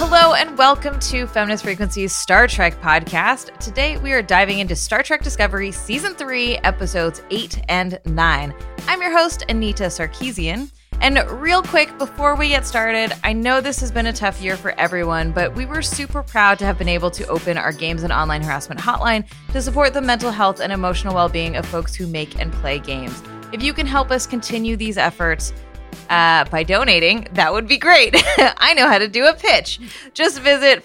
Hello and welcome to Feminist Frequency's Star Trek podcast. Today we are diving into Star Trek Discovery Season 3, Episodes 8 and 9. I'm your host, Anita Sarkeesian. And real quick, before we get started, I know this has been a tough year for everyone, but we were super proud to have been able to open our games and online harassment hotline to support the mental health and emotional well-being of folks who make and play games. If you can help us continue these efforts, by donating, that would be great. I know how to do a pitch. Just visit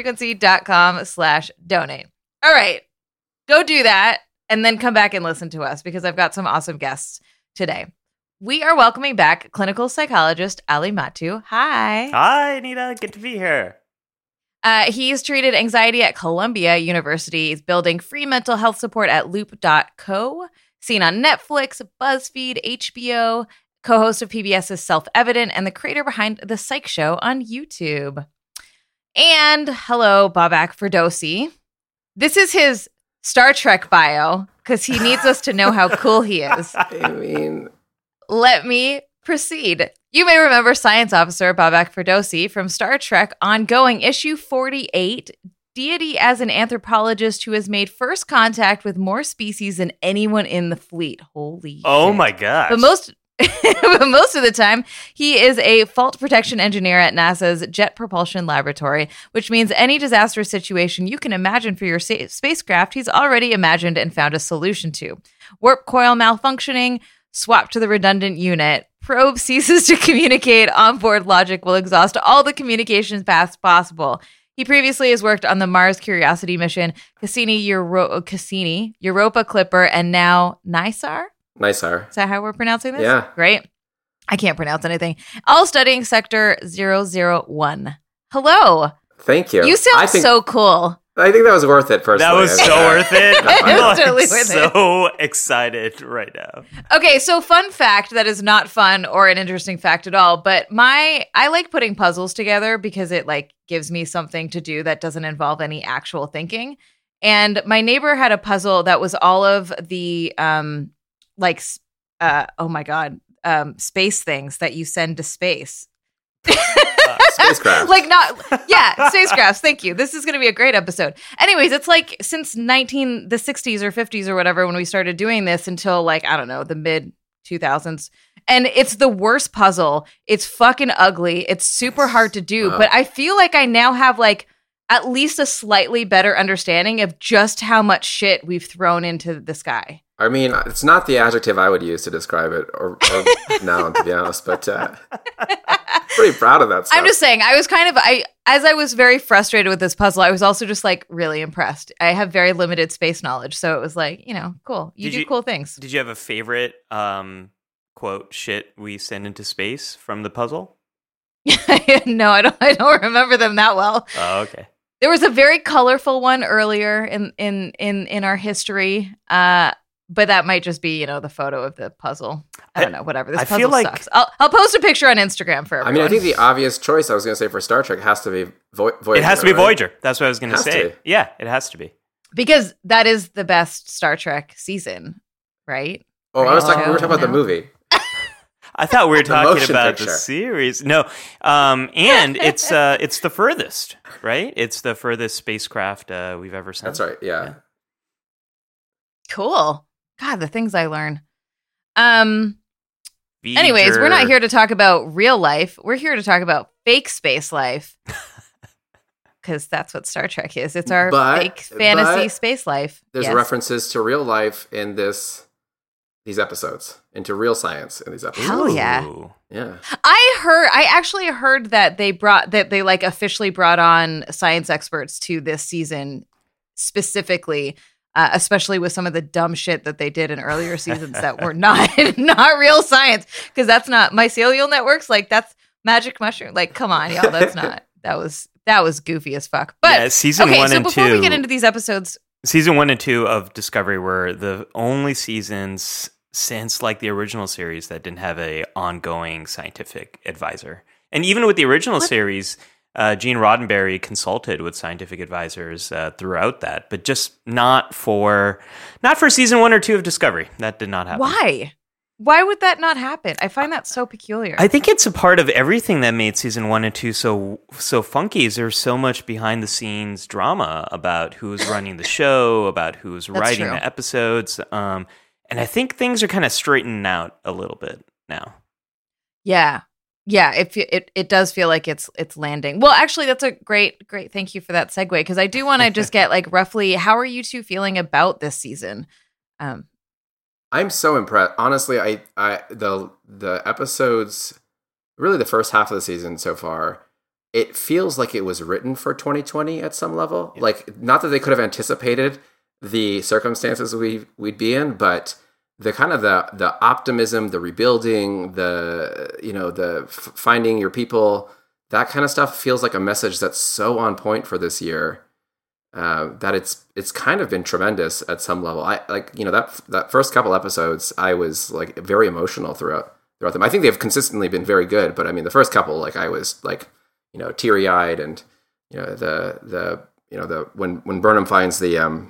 feministfrequency.com/donate. All right, go do that and then come back and listen to us because I've got some awesome guests today. We are welcoming back clinical psychologist Ali Mattu. Hi. Hi, Anita. Good to be here. He's treated anxiety at Columbia University. He's building free mental health support at Loop.co, seen on Netflix, BuzzFeed, HBO, co-host of PBS's Self-Evident, and the creator behind The Psych Show on YouTube. And hello, Babak Ferdowsi. This is his Star Trek bio, because he needs us to know how cool he is. Let me proceed. You may remember Science Officer Babak Ferdowsi from Star Trek Ongoing, Issue 48, deity as an anthropologist who has made first contact with more species than anyone in the fleet. Holy shit. My gosh. But most of the time, he is a fault protection engineer at NASA's Jet Propulsion Laboratory, which means any disastrous situation you can imagine for your spacecraft, he's already imagined and found a solution to. Warp coil malfunctioning, swap to the redundant unit, probe ceases to communicate, onboard logic will exhaust all the communications paths possible. He previously has worked on the Mars Curiosity mission, Cassini, Europa Clipper, and now NISAR? NISAR. Is that how we're pronouncing this? Yeah. Great. I can't pronounce anything. All studying Sector 001. Hello. Thank you. You sound so cool. I think that was worth it, personally. That was so worth it. It's totally worth it. So excited right now. Okay, so fun fact that is not fun or an interesting fact at all, but I like putting puzzles together because it gives me something to do that doesn't involve any actual thinking. And my neighbor had a puzzle that was all of the space things that you send to space. Spacecraft. Spacecrafts. Thank you. This is going to be a great episode. Anyways, it's since the 60s or 50s or whatever when we started doing this until the mid 2000s. And it's the worst puzzle. It's fucking ugly. It's super hard to do. But I feel like I now have at least a slightly better understanding of just how much shit we've thrown into the sky. I mean, it's not the adjective I would use to describe it, or noun, to be honest, but pretty proud of that stuff. I'm just saying, as I was very frustrated with this puzzle, I was also just really impressed. I have very limited space knowledge, so it was cool. You do cool things. Did you have a favorite quote, shit we send into space from the puzzle? No, I don't remember them that well. Oh, okay. There was a very colorful one earlier in our history, but that might just be, the photo of the puzzle. I don't know, whatever. This puzzle sucks. I'll post a picture on Instagram for everyone. I mean, I think the obvious choice I was going to say for Star Trek has to be Voyager. It has to be right? Voyager. That's what I was going to say. To. Yeah, it has to be. Because that is the best Star Trek season, right? Oh, we were talking about the movie. I thought we were talking about picture. the series. No, and it's the furthest, right? It's the furthest spacecraft we've ever sent. That's right, yeah. Cool. God, the things I learn. Voyager. Anyways, we're not here to talk about real life. We're here to talk about fake space life. Because that's what Star Trek is. It's our fake fantasy space life. There's references to real life in these episodes, into real science in these episodes. Hell yeah. Yeah. I actually heard that they officially brought on science experts to this season specifically, especially with some of the dumb shit that they did in earlier seasons that were not real science. Because that's not mycelial networks. that's magic mushroom. Come on, y'all. That's not. That was goofy as fuck. But yeah, season 1 and 2. Before we get into these episodes, season 1 and 2 of Discovery were the only seasons since the original series that didn't have a ongoing scientific advisor. And even with the original series, Gene Roddenberry consulted with scientific advisors throughout that, but just not for season 1 or 2 of Discovery. That did not happen. Why? Why would that not happen? I find that so peculiar. I think it's a part of everything that made season 1 and 2 so funky. Is there's so much behind the scenes drama about who's running the show, about who's writing the episodes, and I think things are kind of straightening out a little bit now. Yeah. It does feel like it's landing. Well, actually, that's a great. Thank you for that segue, because I do want to just get like roughly, how are you two feeling about this season? I'm so impressed. Honestly, the episodes, really the first half of the season so far, it feels like it was written for 2020 at some level. Yeah. Like, not that they could have anticipated the circumstances we'd be in, but the kind of the optimism, the rebuilding, the finding your people, that kind of stuff feels like a message that's so on point for this year. That it's kind of been tremendous at some level. I that first couple episodes, I was like very emotional throughout them. I think they've consistently been very good, but I mean the first couple, like I was like, teary eyed, and when Burnham finds the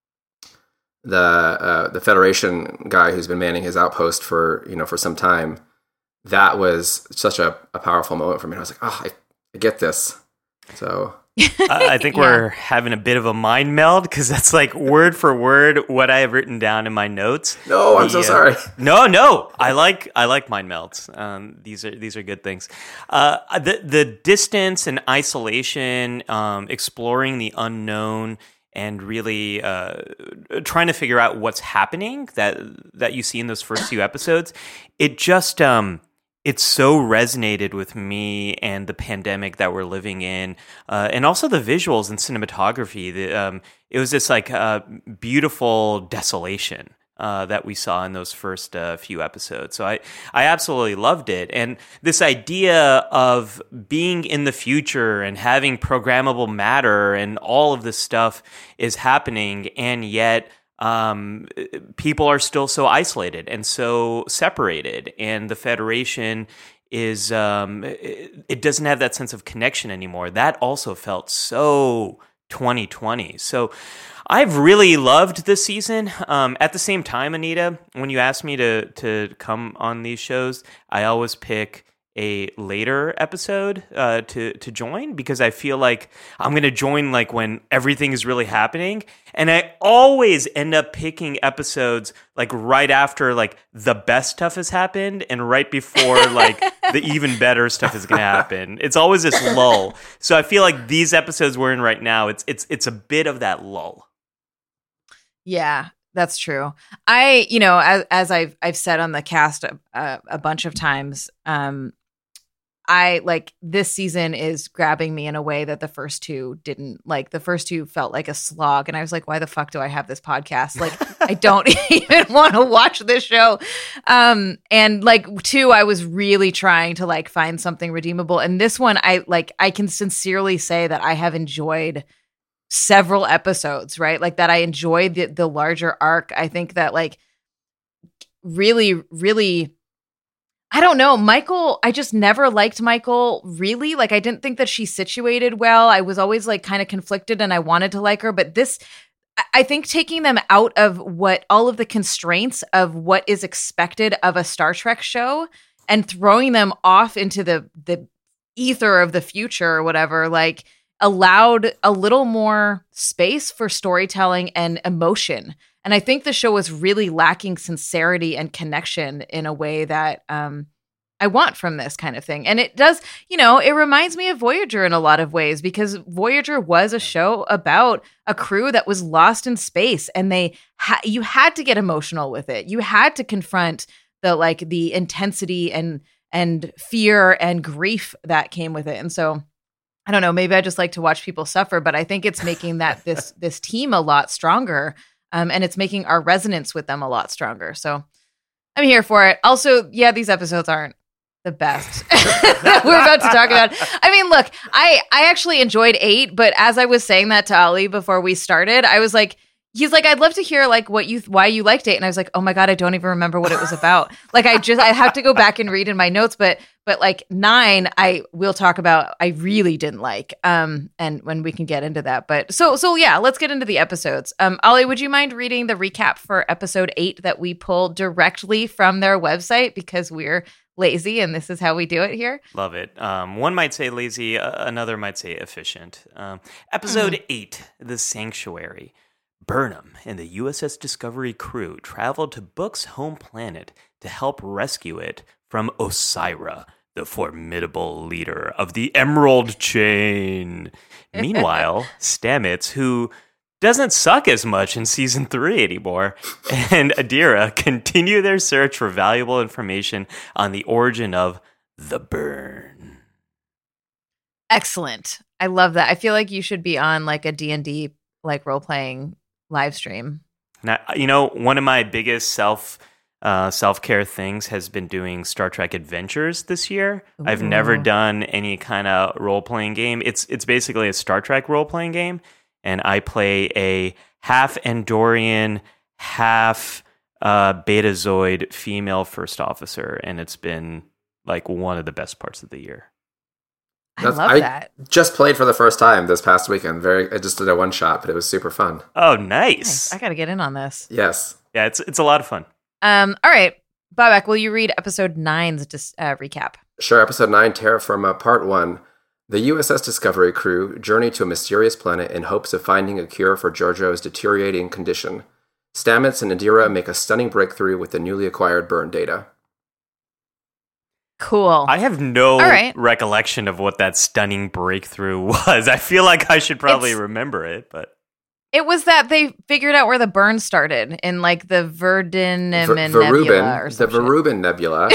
Federation guy who's been manning his outpost for some time, that was such a powerful moment for me. And I was like, I get this. So. I think we're having a bit of a mind meld, because that's like word for word what I have written down in my notes. No, I'm so sorry. No, I like mind melds. These are good things. The distance and isolation, exploring the unknown, and really trying to figure out what's happening that you see in those first few episodes. It just it so resonated with me and the pandemic that we're living in, and also the visuals and cinematography. It was this like beautiful desolation that we saw in those first few episodes. So I absolutely loved it. And this idea of being in the future and having programmable matter and all of this stuff is happening, and yet people are still so isolated and so separated, and the Federation is it doesn't have that sense of connection anymore. That also felt so 2020. So I've really loved this season. At the same time, Anita, when you asked me to come on these shows, I always pick a later episode to join, because I feel like I'm going to join like when everything is really happening. And I always end up picking episodes like right after like the best stuff has happened and right before like the even better stuff is going to happen. It's always this lull. So I feel like these episodes we're in right now, it's a bit of that lull. Yeah. That's true. As I've said on the cast a bunch of times, I like this season is grabbing me in a way that the first two didn't. Like the first two felt like a slog, and I was like, why the fuck do I have this podcast? Like I don't even want to watch this show. And like two, I was really trying to like find something redeemable. And this one, I can sincerely say that I have enjoyed several episodes, right? Like that I enjoyed the larger arc. I think that like really, really, I don't know, Michael, I just never liked Michael, really. Like, I didn't think that she situated well. I was always, like, kind of conflicted, and I wanted to like her. But this, I think taking them out of all of the constraints of what is expected of a Star Trek show and throwing them off into the ether of the future or whatever, like, allowed a little more space for storytelling and emotion. And I think the show was really lacking sincerity and connection in a way that I want from this kind of thing. And it does, it reminds me of Voyager in a lot of ways, because Voyager was a show about a crew that was lost in space, and you had to get emotional with it. You had to confront the intensity and fear and grief that came with it. And so I don't know, maybe I just like to watch people suffer, but I think it's making that this team a lot stronger. And it's making our resonance with them a lot stronger. So I'm here for it. Also, yeah, these episodes aren't the best that we're about to talk about. I mean, look, I actually enjoyed 8, but as I was saying that to Ali before we started, I was like, he's like, I'd love to hear like why you liked it. And I was like, oh my God, I don't even remember what it was about. Like I have to go back and read in my notes, but like 9, I will talk about, I really didn't like, and when we can get into that. But so yeah, let's get into the episodes. Ollie, would you mind reading the recap for episode 8 that we pulled directly from their website because we're lazy and this is how we do it here? Love it. One might say lazy, another might say efficient. Episode 8, The Sanctuary. Burnham and the USS Discovery crew traveled to Book's home planet to help rescue it from Osira, the formidable leader of the Emerald Chain. Meanwhile, Stamets, who doesn't suck as much in season 3 anymore, and Adira continue their search for valuable information on the origin of the burn. Excellent. I love that. I feel like you should be on like a D&D like role-playing live stream. Now, one of my biggest self-care things has been doing Star Trek Adventures this year. Ooh. I've never done any kind of role-playing game. It's basically a Star Trek role-playing game, and I play a half Andorian, half Betazoid female first officer, and it's been like one of the best parts of the year. I love that. Just played for the first time this past weekend. I just did a one shot, but it was super fun. Oh, nice. I got to get in on this. Yes. Yeah, it's a lot of fun. All right, Bobak, will you read episode 9's recap? Sure. Episode 9, Terra Firma, Part 1. The USS Discovery crew journey to a mysterious planet in hopes of finding a cure for Giorgio's deteriorating condition. Stamets and Adira make a stunning breakthrough with the newly acquired burn data. Cool. I have no recollection of what that stunning breakthrough was. I feel like I should probably remember it, but it was that they figured out where the burn started in like the Verdun Nebula or something. The Verubin Nebula.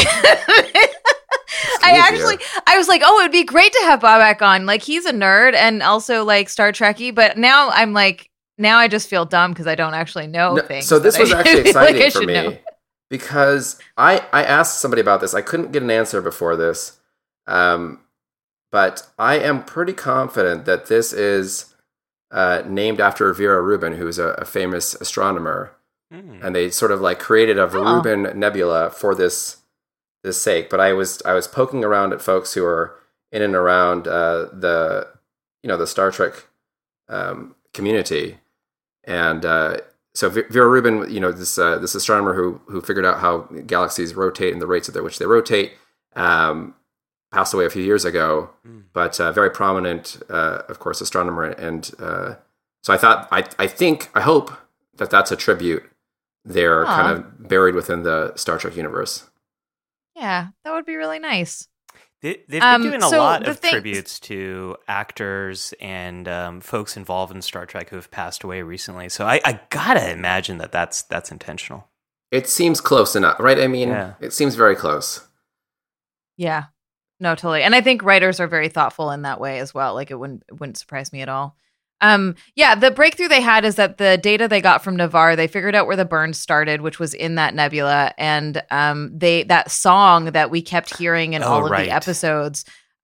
I was like, oh, it'd be great to have Bobak on. Like, he's a nerd and also like Star Trekky, but now I'm like, now I just feel dumb because I don't actually know things. So this was actually exciting like for me. Know. Because I asked somebody about this. I couldn't get an answer before this. But I am pretty confident that this is named after Vera Rubin, who's a famous astronomer. Mm. And they sort of like created a Verubin Nebula for this sake. But I was poking around at folks who are in and around the Star Trek community. And so Vera Rubin, this astronomer who figured out how galaxies rotate and the rates at which they rotate, passed away a few years ago, but very prominent, of course, astronomer. And so I hope that that's a tribute there, kind of buried within the Star Trek universe. Yeah, that would be really nice. They've been doing a lot of tributes to actors and folks involved in Star Trek who have passed away recently. So I gotta imagine that's intentional. It seems close enough, right? I mean, It seems very close. Yeah, no, totally. And I think writers are very thoughtful in that way as well. Like, it wouldn't surprise me at all. The breakthrough they had is that the data they got from Navarre, they figured out where the burn started, which was in that nebula, and that song that we kept hearing in all of the episodes,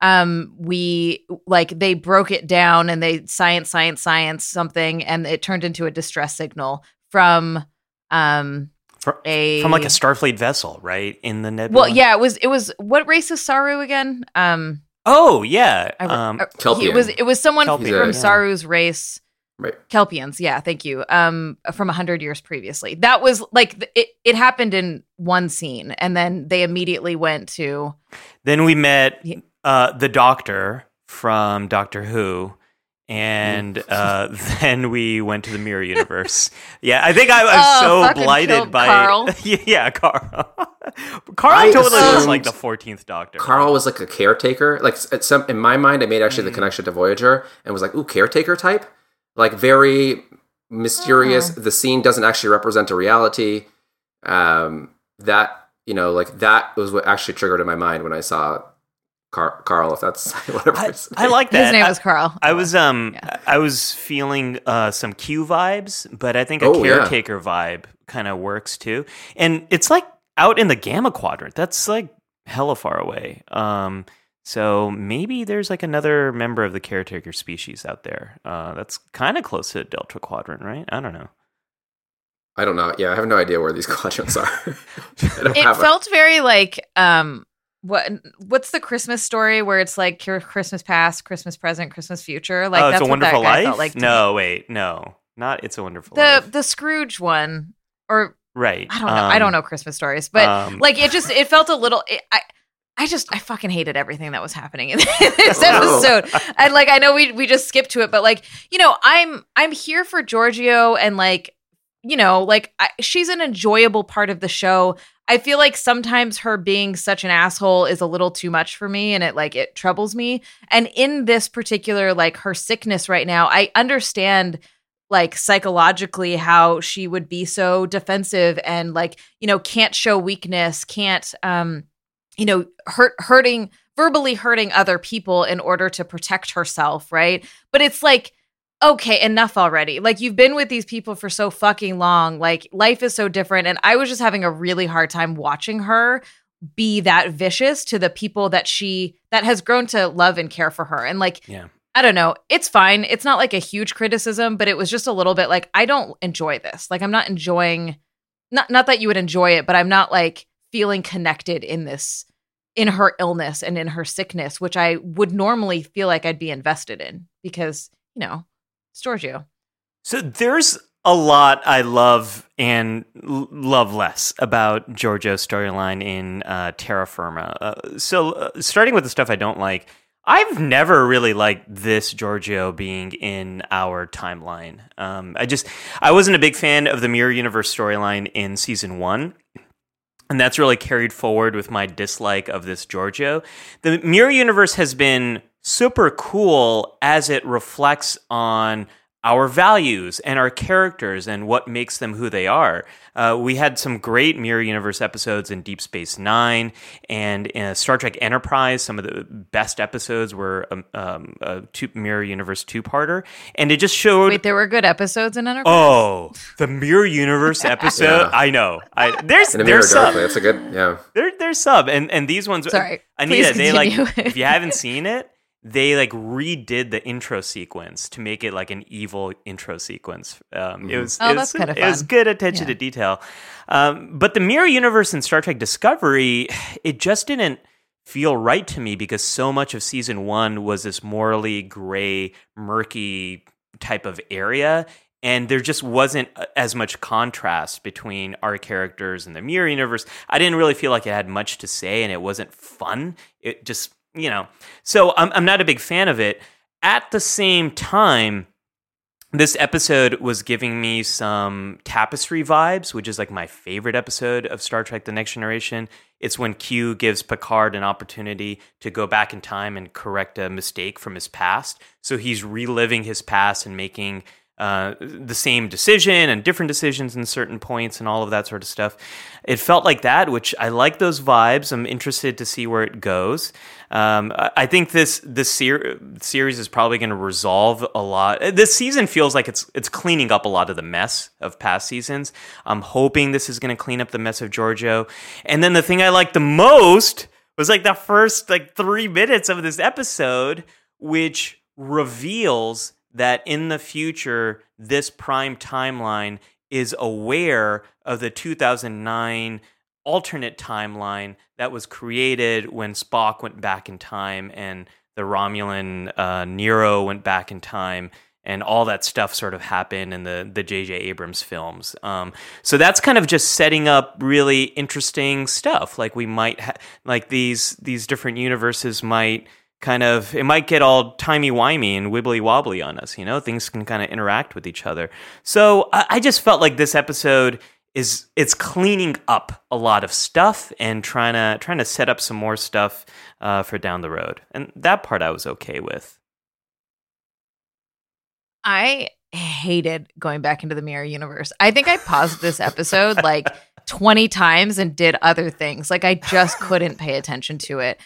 they broke it down and they science something, and it turned into a distress signal from like a Starfleet vessel, right, in the nebula. Well, yeah, it was what race is Saru again? Oh yeah, Kelpian. It was someone Kelpian, from Saru's race, right? Kelpians, yeah. Thank you. From 100 years previously, that was like it happened in one scene, and then they immediately went to. Then we met the Doctor from Doctor Who, and then we went to the Mirror Universe. Yeah, I think I was so blighted by Carl. Yeah, Carl. Carl totally was like the 14th Doctor. Carl was like a caretaker. Like in my mind, I made actually the connection to Voyager and was like, ooh, caretaker type, like very mysterious. The scene doesn't actually represent a reality. That was what actually triggered in my mind when I saw Carl, if that's whatever. I like that. His name was Carl. I was feeling some Q vibes, but I think a caretaker vibe kind of works too. And it's like out in the Gamma Quadrant. That's like hella far away. So maybe there's like another member of the caretaker species out there. That's kind of close to Delta Quadrant, right? I don't know. I don't know. Yeah, I have no idea where these quadrants are. It felt very like what's the Christmas story where it's like Christmas past, Christmas present, Christmas future? Like It's that's a Wonderful what that guy Life? felt like. No, not It's a Wonderful Life. The Scrooge one, or right. I don't know. I don't know Christmas stories, but like it felt a little. I fucking hated everything that was happening in this episode. And like, I know we just skipped to it, but like, I'm here for Giorgio, and like, she's an enjoyable part of the show. I feel like sometimes her being such an asshole is a little too much for me, and it troubles me. And in this particular, like, her sickness right now, I understand like psychologically how she would be so defensive and like, can't show weakness, can't verbally hurting other people in order to protect herself, right? But it's like, okay, enough already. Like, you've been with these people for so fucking long. Like, life is so different. And I was just having a really hard time watching her be that vicious to the people that has grown to love and care for her. And like, yeah. I don't know. It's fine. It's not like a huge criticism, but it was just a little bit like, I don't enjoy this. Like, I'm not enjoying, not that you would enjoy it, but I'm not like feeling connected in her illness and in her sickness, which I would normally feel like I'd be invested in because, it's Giorgio. So there's a lot I love and love less about Giorgio's storyline in Terra Firma. So starting with the stuff I don't like, I've never really liked this Giorgio being in our timeline. I wasn't a big fan of the Mirror Universe storyline in season 1. And that's really carried forward with my dislike of this Giorgio. The Mirror Universe has been super cool as it reflects on our values and our characters and what makes them who they are. We had some great Mirror Universe episodes in Deep Space Nine and in Star Trek Enterprise. Some of the best episodes were a Mirror Universe two-parter. And it just showed... Wait, there were good episodes in Enterprise? Oh, the Mirror Universe episode? Yeah. I know. There's sub. That's a good... Yeah. There's sub. And these ones... Sorry, Anita, they like... If you haven't seen it, they like redid the intro sequence to make it like an evil intro sequence. That's kind of fun. It was good attention to detail. But the Mirror Universe in Star Trek Discovery, it just didn't feel right to me because so much of season 1 was this morally gray, murky type of area. And there just wasn't as much contrast between our characters and the Mirror Universe. I didn't really feel like it had much to say and it wasn't fun. It just... so I'm not a big fan of it. At the same time, this episode was giving me some Tapestry vibes, which is like my favorite episode of Star Trek The Next Generation. It's when Q gives Picard an opportunity to go back in time and correct a mistake from his past. So he's reliving his past and making the same decision and different decisions in certain points and all of that sort of stuff. It felt like that, which I like those vibes. I'm interested to see where it goes. I think this series is probably going to resolve a lot. This season feels like it's cleaning up a lot of the mess of past seasons. I'm hoping this is going to clean up the mess of Giorgio. And then the thing I liked the most was like the first 3 minutes of this episode, which reveals that in the future, this prime timeline is aware of the 2009 alternate timeline that was created when Spock went back in time and the Romulan Nero went back in time and all that stuff sort of happened in the J.J. Abrams films. So that's kind of just setting up really interesting stuff. Like we might these different universes might... it might get all timey-wimey and wibbly-wobbly on us, Things can kind of interact with each other. So I just felt like this episode it's cleaning up a lot of stuff and trying to set up some more stuff for down the road. And that part I was okay with. I hated going back into the Mirror Universe. I think I paused this episode 20 times and did other things. I just couldn't pay attention to it.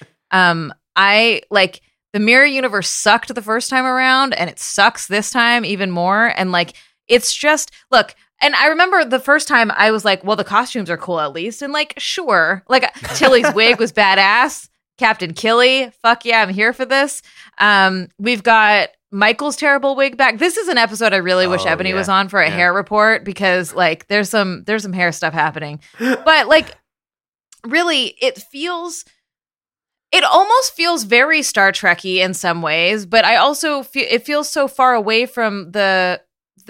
The Mirror Universe sucked the first time around and it sucks this time even more. And it's just, look, and I remember the first time I was like, well, the costumes are cool at least. And sure, Tilly's wig was badass. Captain Killy, fuck yeah, I'm here for this. We've got Michael's terrible wig back. This is an episode I really wish Ebony was on for a hair report, because like there's some hair stuff happening. But like really it almost feels very Star Trek-y in some ways, but I also feel it feels so far away from the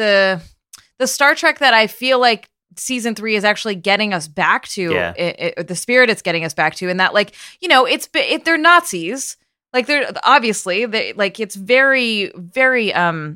Star Trek that I feel like season 3 is actually getting us back to, the spirit it's getting us back to, and that, like, you know, they're Nazis, like they're obviously like it's very very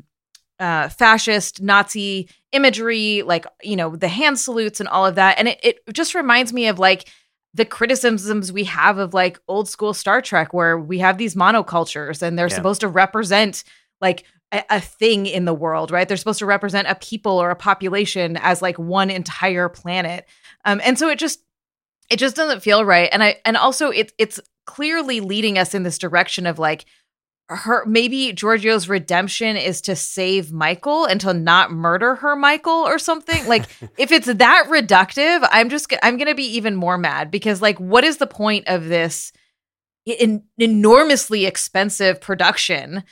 fascist Nazi imagery, like, you know, the hand salutes and all of that, and it just reminds me of like the criticisms we have of like old school Star Trek, where we have these monocultures and they're supposed to represent like a thing in the world, right? They're supposed to represent a people or a population as like one entire planet. And so it just doesn't feel right. And also it's clearly leading us in this direction of like maybe Georgiou's redemption is to save Michael and to not murder her Michael or something. Like if it's that reductive, I'm going to be even more mad, because like, what is the point of this enormously expensive production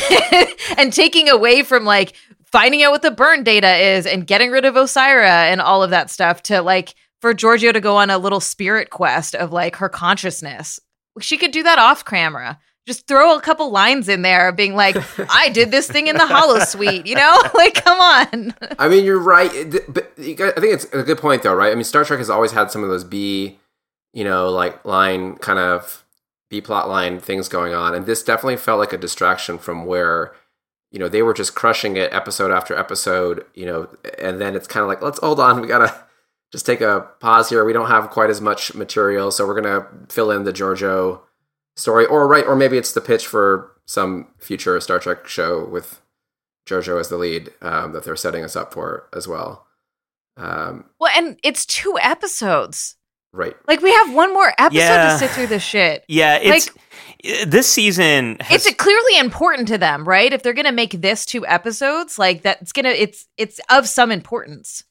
and taking away from like finding out what the burn data is and getting rid of Osira and all of that stuff to like for Georgiou to go on a little spirit quest of like her consciousness? She could do that off camera. Just throw a couple lines in there being like, I did this thing in the holosuite, you know? Like, come on. I mean, you're right. But I think it's a good point, though, right? I mean, Star Trek has always had some of those B, you know, like line kind of B plot line things going on. And this definitely felt like a distraction from where, you know, they were just crushing it episode after episode, you know, and then it's kind of like, let's hold on. We got to just take a pause here. We don't have quite as much material, so we're going to fill in the Georgiou story, or maybe it's the pitch for some future Star Trek show with Georgiou as the lead that they're setting us up for as well. Well, and it's 2 episodes, right? Like we have one more episode to sit through this shit. Yeah, it's like, this season. It's clearly important to them, right? If they're gonna make this 2 episodes, like that's it's of some importance.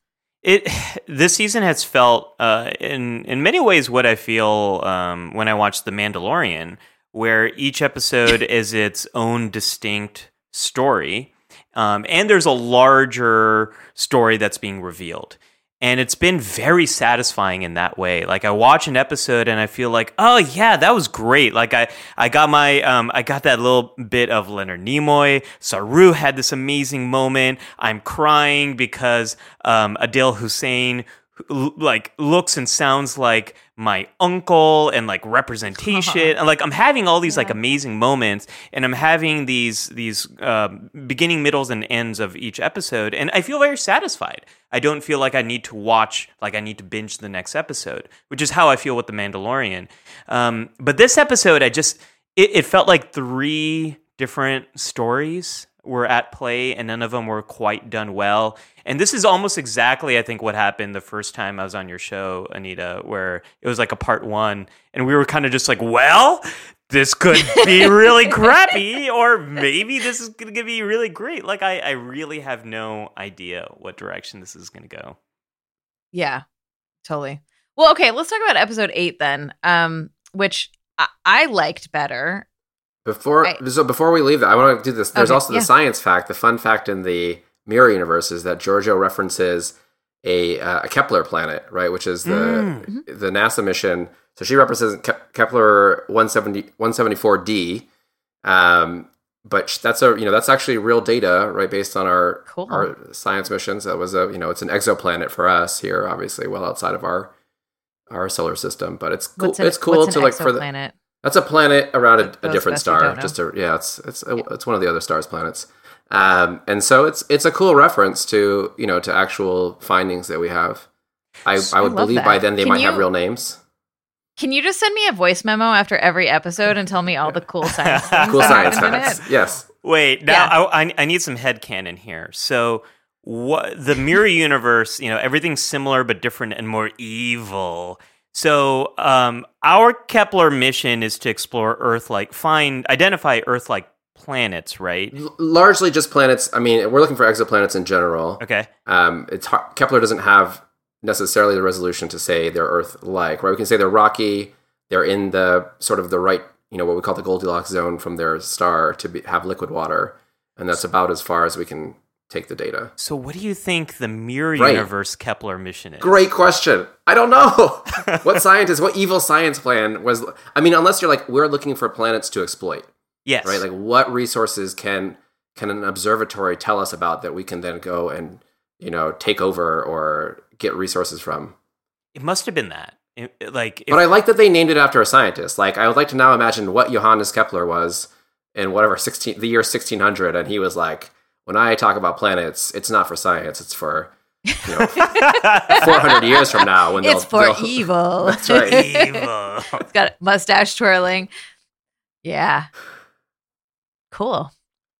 This season has felt in many ways what I feel when I watch The Mandalorian, where each episode is its own distinct story, and there's a larger story that's being revealed. And it's been very satisfying in that way. Like I watch an episode and I feel like, oh yeah, that was great. Like I got that little bit of Leonard Nimoy. Saru had this amazing moment. I'm crying because Adil Hussein like looks and sounds like my uncle, and like representation, and like I'm having all these like amazing moments, and I'm having these beginning, middles, and ends of each episode, and I feel very satisfied. I don't feel like I need to watch, like I need to binge the next episode, which is how I feel with The Mandalorian. But this episode, it felt like 3 different stories were at play, and none of them were quite done well. And this is almost exactly, I think, what happened the first time I was on your show, Anita, where it was like a part 1, and we were kind of just like, well, this could be really crappy, or maybe this is going to be really great. Like, I really have no idea what direction this is going to go. Yeah, totally. Well, okay, let's talk about episode 8 then, which I liked better. Before we leave that, I want to do this. There's also the science fact. The fun fact in the Mirror Universe is that Georgiou references a Kepler planet, right? Which is the NASA mission. So she represents Kepler 174d. But that's actually real data, right? Based on our science missions. That was it's an exoplanet for us here, obviously, well outside of our solar system. But it's cool. It's cool to like for the. That's a planet around a different star. It's one of the other stars' planets, and so it's a cool reference to to actual findings that we have. I would believe that. By then they might have real names. Can you just send me a voice memo after every episode and tell me all the cool science things? Cool science facts. Yes. Wait, now I need some headcanon here. So the Mirror Universe, everything's similar but different and more evil. So our Kepler mission is to explore identify Earth-like planets, right? Largely just planets. I mean, we're looking for exoplanets in general. Okay. Kepler doesn't have necessarily the resolution to say they're Earth-like, right? We can say they're rocky. They're in the sort of the right, what we call the Goldilocks zone from their star to have liquid water. and that's about as far as we can take the data. So what do you think the Mirror Right. Universe Kepler mission is? Great question. I don't know. What evil science plan was? I mean, unless you're like, we're looking for planets to exploit, Yes. right? Like, what resources can an observatory tell us about that we can then go and, take over or get resources from? It must have been that. But I like that they named it after a scientist. Like, I would like to now imagine what Johannes Kepler was in whatever the year 1600, and he was like, when I talk about planets, it's not for science, it's for 400 years from now. When It's for evil. That's right. evil. It's got mustache twirling. Yeah. Cool.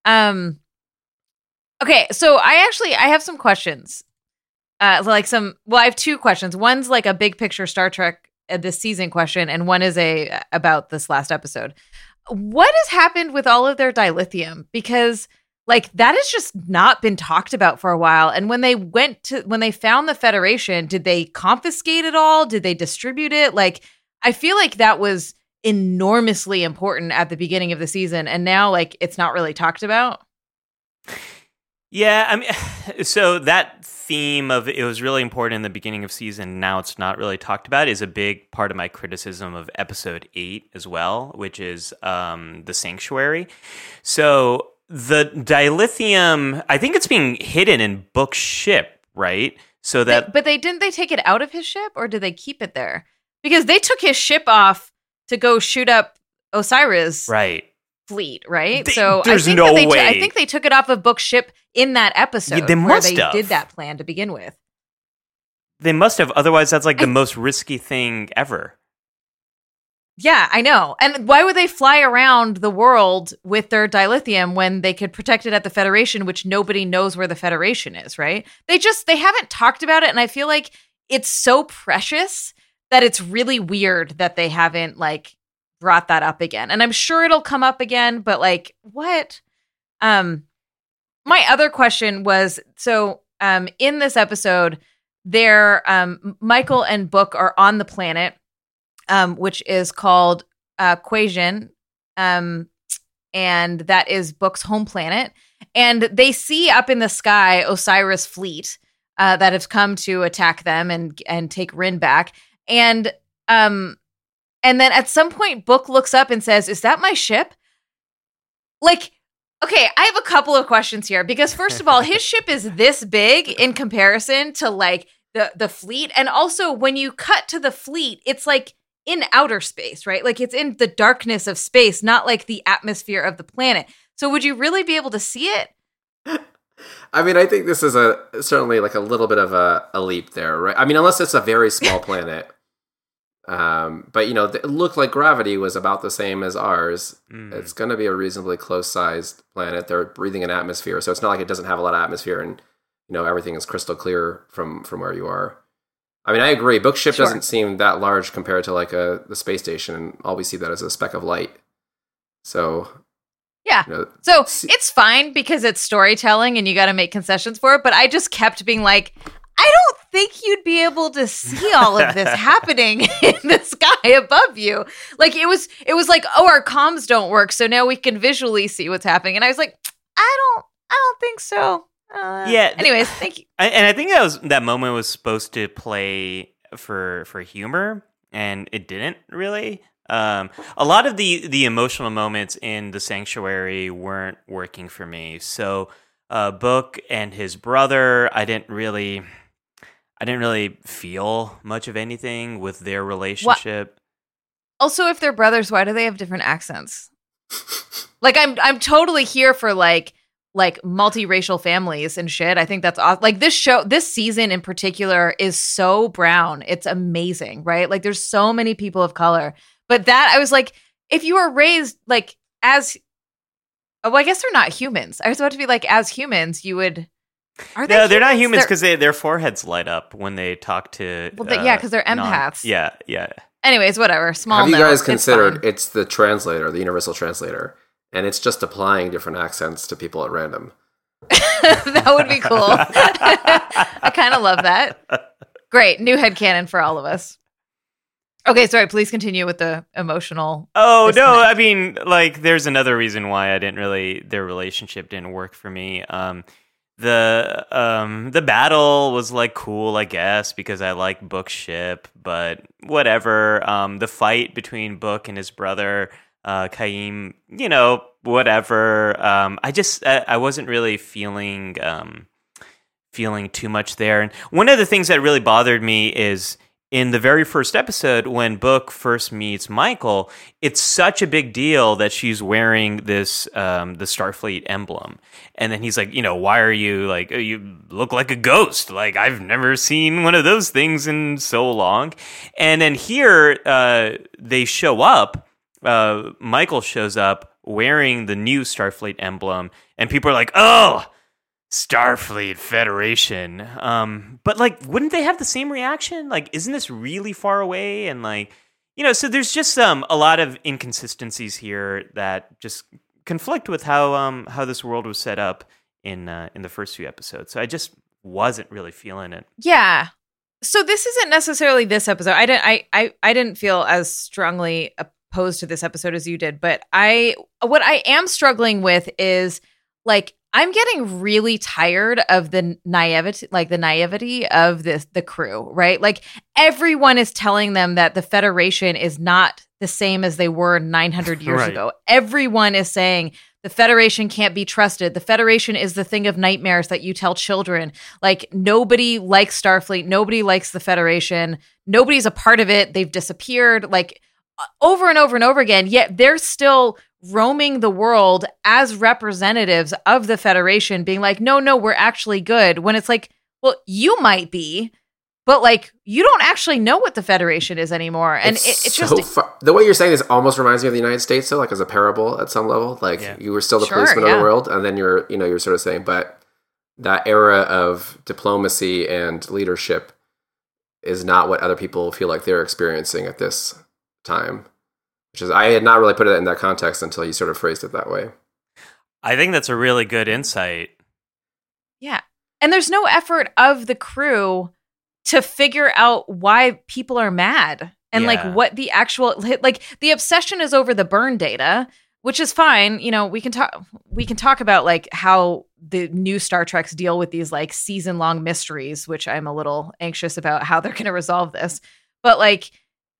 Okay, so I have some questions. I have two questions. One's like a big picture Star Trek this season question, and one is about this last episode. What has happened with all of their dilithium? Because that has just not been talked about for a while. And when they found the Federation, did they confiscate it all? Did they distribute it? I feel like that was enormously important at the beginning of the season, and now it's not really talked about. Yeah, I mean, so that theme of it was really important in the beginning of season, now it's not really talked about, is a big part of my criticism of episode 8 as well, which is the Sanctuary. So the dilithium, I think it's being hidden in Book's ship, right? So that, But didn't they take it out of his ship, or did they keep it there? Because they took his ship off to go shoot up Osiris' right. fleet, right? There's no way. I think they took it off of Book's ship in that episode. Yeah, they must where have. did that plan to begin with. They must have. Otherwise, that's the most risky thing ever. Yeah, I know. And why would they fly around the world with their dilithium when they could protect it at the Federation, which nobody knows where the Federation is, right? They haven't talked about it, and I feel like it's so precious that it's really weird that they haven't brought that up again. And I'm sure it'll come up again, but what? My other question was, so in this episode, Michael and Book are on the planet, which is called Quasion, and that is Book's home planet. And they see up in the sky Osiris fleet that have come to attack them and take Rin back. And then at some point, Book looks up and says, "Is that my ship?" Okay, I have a couple of questions here, because first of all, his ship is this big in comparison to the fleet. And also when you cut to the fleet, it's in outer space, right? It's in the darkness of space, not the atmosphere of the planet. So would you really be able to see it? I mean, I think this is certainly a little bit of a leap there, right? I mean, unless it's a very small planet. But it looked like gravity was about the same as ours. It's going to be a reasonably close-sized planet. They're breathing an atmosphere, so it's not like it doesn't have a lot of atmosphere, and everything is crystal clear from where you are. I mean, I agree. Book's ship doesn't seem that large compared to the space station, and all we see that as a speck of light. So yeah, so it's fine because it's storytelling, and you got to make concessions for it. But I just kept being I don't think you'd be able to see all of this happening in the sky above you. It was oh, our comms don't work, so now we can visually see what's happening. And I was like, I don't think so. Yeah. Anyways, thank you. And I think that moment was supposed to play for humor, and it didn't really. A lot of the emotional moments in the Sanctuary weren't working for me. So, Book and his brother, I didn't really feel much of anything with their relationship. What? Also, if they're brothers, why do they have different accents? I'm totally here for multiracial families and shit. I think that's awesome. This season in particular is so brown. It's amazing, right? There's so many people of color. But that, I was if you were raised as, oh, well, I guess they're not humans. I was about to be as humans, you would. Are they? No, they're not humans because their foreheads light up when they talk to. Well, because they're empaths. Yeah. Anyways, whatever. Small. Have you guys note, considered it's the translator, the universal translator, and it's just applying different accents to people at random? That would be cool. I kind of love that. Great. New headcanon for all of us. Okay, sorry, please continue with the emotional. Oh, no, disconnect. I mean, like, there's another reason why their relationship didn't work for me. The battle was like cool, I guess, because I like Book's ship, but whatever. The fight between Book and his brother, Kaim, whatever. I wasn't really feeling too much there. And one of the things that really bothered me is in the very first episode, when Book first meets Michael, it's such a big deal that she's wearing this the Starfleet emblem, and then he's like, why are you like, you look like a ghost? Like, I've never seen one of those things in so long. And then here they show up. Michael shows up wearing the new Starfleet emblem, and people are like, oh, Starfleet Federation. But like, wouldn't they have the same reaction? Like, isn't this really far away? And like, so there's just a lot of inconsistencies here that just conflict with how this world was set up in the first few episodes. So I just wasn't really feeling it. Yeah. So this isn't necessarily this episode. I didn't feel as strongly opposed to this episode as you did, but what I am struggling with is like, I'm getting really tired of the naivety of the crew, right? Like, everyone is telling them that the Federation is not the same as they were 900 years Right. ago. Everyone is saying the Federation can't be trusted. The Federation is the thing of nightmares that you tell children. Like, nobody likes Starfleet. Nobody likes the Federation. Nobody's a part of it. They've disappeared, like, over and over and over again. Yet they're still roaming the world as representatives of the Federation, being like, no, we're actually good. When it's like, well, you might be, but like, you don't actually know what the Federation is anymore. And it's so just the way you're saying this almost reminds me of the United States, so like as a parable at some level. Like, Yeah. you were still the Sure, policeman of yeah. the world, and then you're sort of saying, but that era of diplomacy and leadership is not what other people feel like they're experiencing at this time. Which is, I had not really put it in that context until you sort of phrased it that way. I think that's a really good insight. yeah. And there's no effort of the crew to figure out why people are mad and like Yeah. what the actual, like, the obsession is over the burn data, which is fine. We can talk about like how the new Star Treks deal with these like season-long mysteries, which I'm a little anxious about how they're going to resolve this. But like,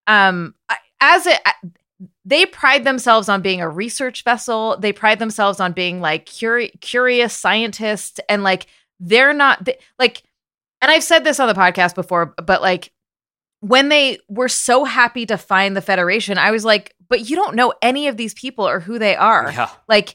they pride themselves on being a research vessel. They pride themselves on being like curious scientists, and like, they're not like, and I've said this on the podcast before, but like, when they were so happy to find the Federation, I was like, but you don't know any of these people or who they are. Yeah. Like,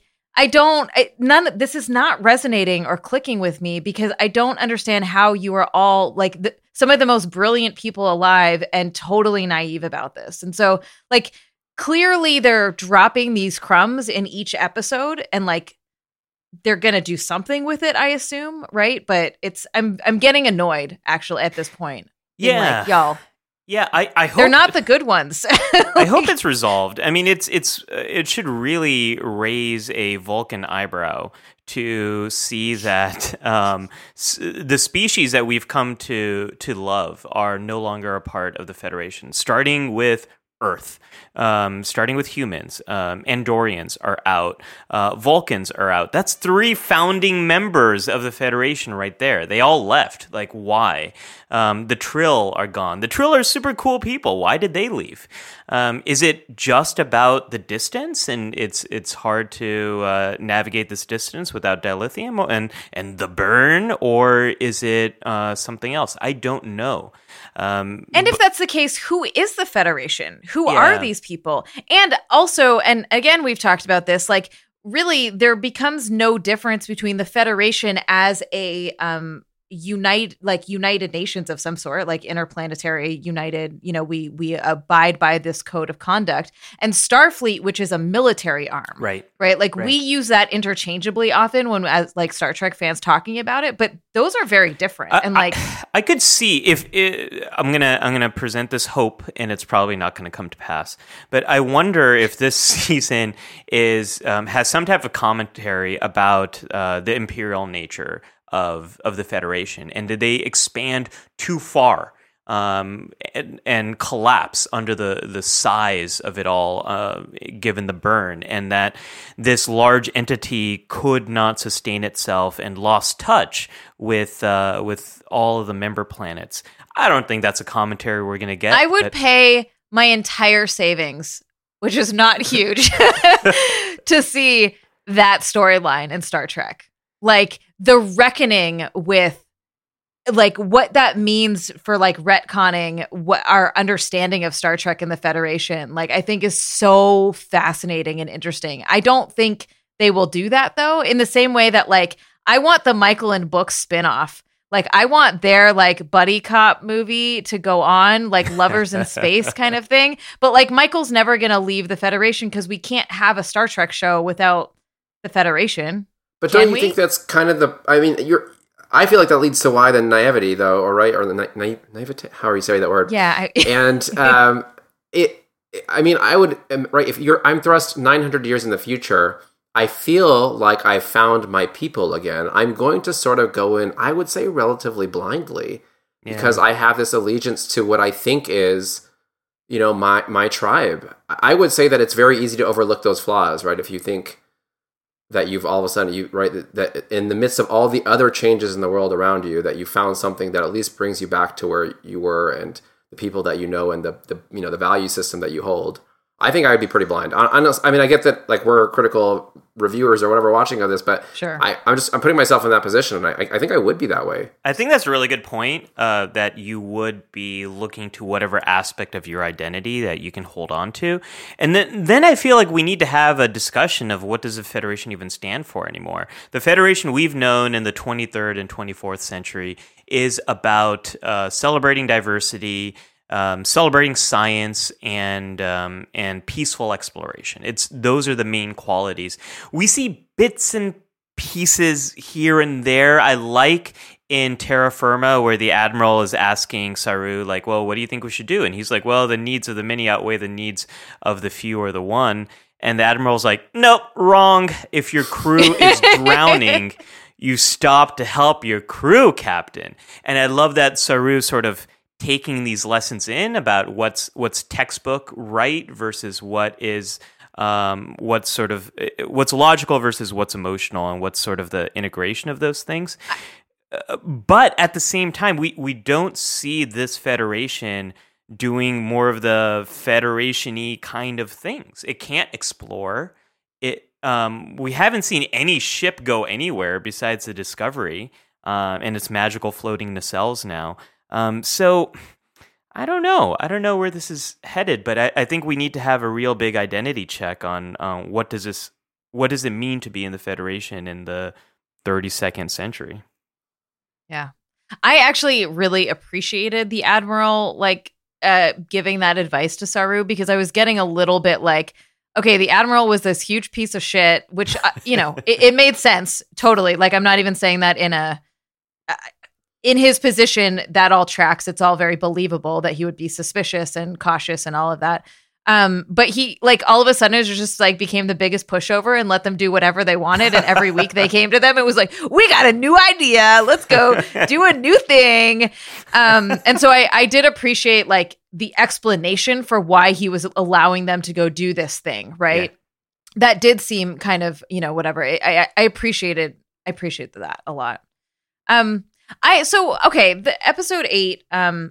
this is not resonating or clicking with me, because I don't understand how you are all like some of the most brilliant people alive and totally naive about this. And so like, clearly they're dropping these crumbs in each episode, and like, they're going to do something with it, I assume. Right. But I'm getting annoyed actually at this point. Being Yeah. like, y'all, Yeah, I hope they're not the good ones. I hope it's resolved. I mean, it should really raise a Vulcan eyebrow to see that the species that we've come to love are no longer a part of the Federation, starting with Earth, starting with humans. Andorians are out. Vulcans are out. That's 3 founding members of the Federation right there. They all left. Like, why? The Trill are gone. The Trill are super cool people. Why did they leave? Is it just about the distance, and it's hard to navigate this distance without dilithium and the burn, or is it something else? I don't know. And if that's the case, who is the Federation? Who Yeah. are these people? And also, and again, we've talked about this, like, really, there becomes no difference between the Federation as a United Nations of some sort, like interplanetary united, we abide by this code of conduct, and Starfleet, which is a military arm. Right. Like, Right. we use that interchangeably often when, as like Star Trek fans talking about it, but those are very different. And like, I could see if I'm gonna present this hope, and it's probably not going to come to pass. But I wonder if this season has some type of commentary about the imperial nature of the Federation, and did they expand too far and collapse under the size of it all, given the burn, and that this large entity could not sustain itself and lost touch with all of the member planets. I don't think that's a commentary we're going to get. I would pay my entire savings, which is not huge, to see that storyline in Star Trek. Like the reckoning with like what that means for like retconning what our understanding of Star Trek and the Federation, like I think is so fascinating and interesting. I don't think they will do that though, in the same way that like I want the Michael and Book spinoff. Like I want their like buddy cop movie to go on, like Lovers in Space kind of thing. But like Michael's never going to leave the Federation because we can't have a Star Trek show without the Federation. But don't you think that's kind of I feel like that leads to why the naivety, though, or right, or the naivete. How are you saying that word? Yeah, and I mean, I would right if I'm thrust 900 years in the future. I feel like I found my people again. I'm going to sort of go in, I would say, relatively blindly, because I have this allegiance to what I think is, my tribe. I would say that it's very easy to overlook those flaws, right? If you think that you've all of a sudden, that in the midst of all the other changes in the world around you, that you found something that at least brings you back to where you were and the people that you know and the value system that you hold. I think I'd be pretty blind. I mean, I get that like we're critical reviewers or whatever watching of this, but sure. I'm putting myself in that position, and I think I would be that way. I think that's a really good point, that you would be looking to whatever aspect of your identity that you can hold on to. And then I feel like we need to have a discussion of what does the Federation even stand for anymore. The Federation we've known in the 23rd and 24th century is about celebrating diversity, celebrating science, and peaceful exploration. Those are the main qualities. We see bits and pieces here and there. I like in Terra Firma where the Admiral is asking Saru, like, well, what do you think we should do? And he's like, well, the needs of the many outweigh the needs of the few or the one. And the Admiral's like, nope, wrong. If your crew is drowning, you stop to help your crew, Captain. And I love that Saru sort of taking these lessons in about what's textbook right versus what's logical versus what's emotional, and what's sort of the integration of those things. But at the same time, we don't see this Federation doing more of the Federation-y kind of things. It can't explore. We haven't seen any ship go anywhere besides the Discovery and its magical floating nacelles now. So I don't know. I don't know where this is headed, but I think we need to have a real big identity check on what does it mean to be in the Federation in the 32nd century. Yeah. I actually really appreciated the Admiral giving that advice to Saru, because I was getting a little bit like, okay, the Admiral was this huge piece of shit, which, it made sense totally. Like, I'm not even saying that in his position, that all tracks. It's all very believable that he would be suspicious and cautious and all of that. But he, like, all of a sudden, it just like became the biggest pushover and let them do whatever they wanted. And every week they came to them, it was like, we got a new idea. Let's go do a new thing. And so I did appreciate like the explanation for why he was allowing them to go do this thing. Right. Yeah. That did seem kind of, whatever. I appreciated that a lot. The episode 8,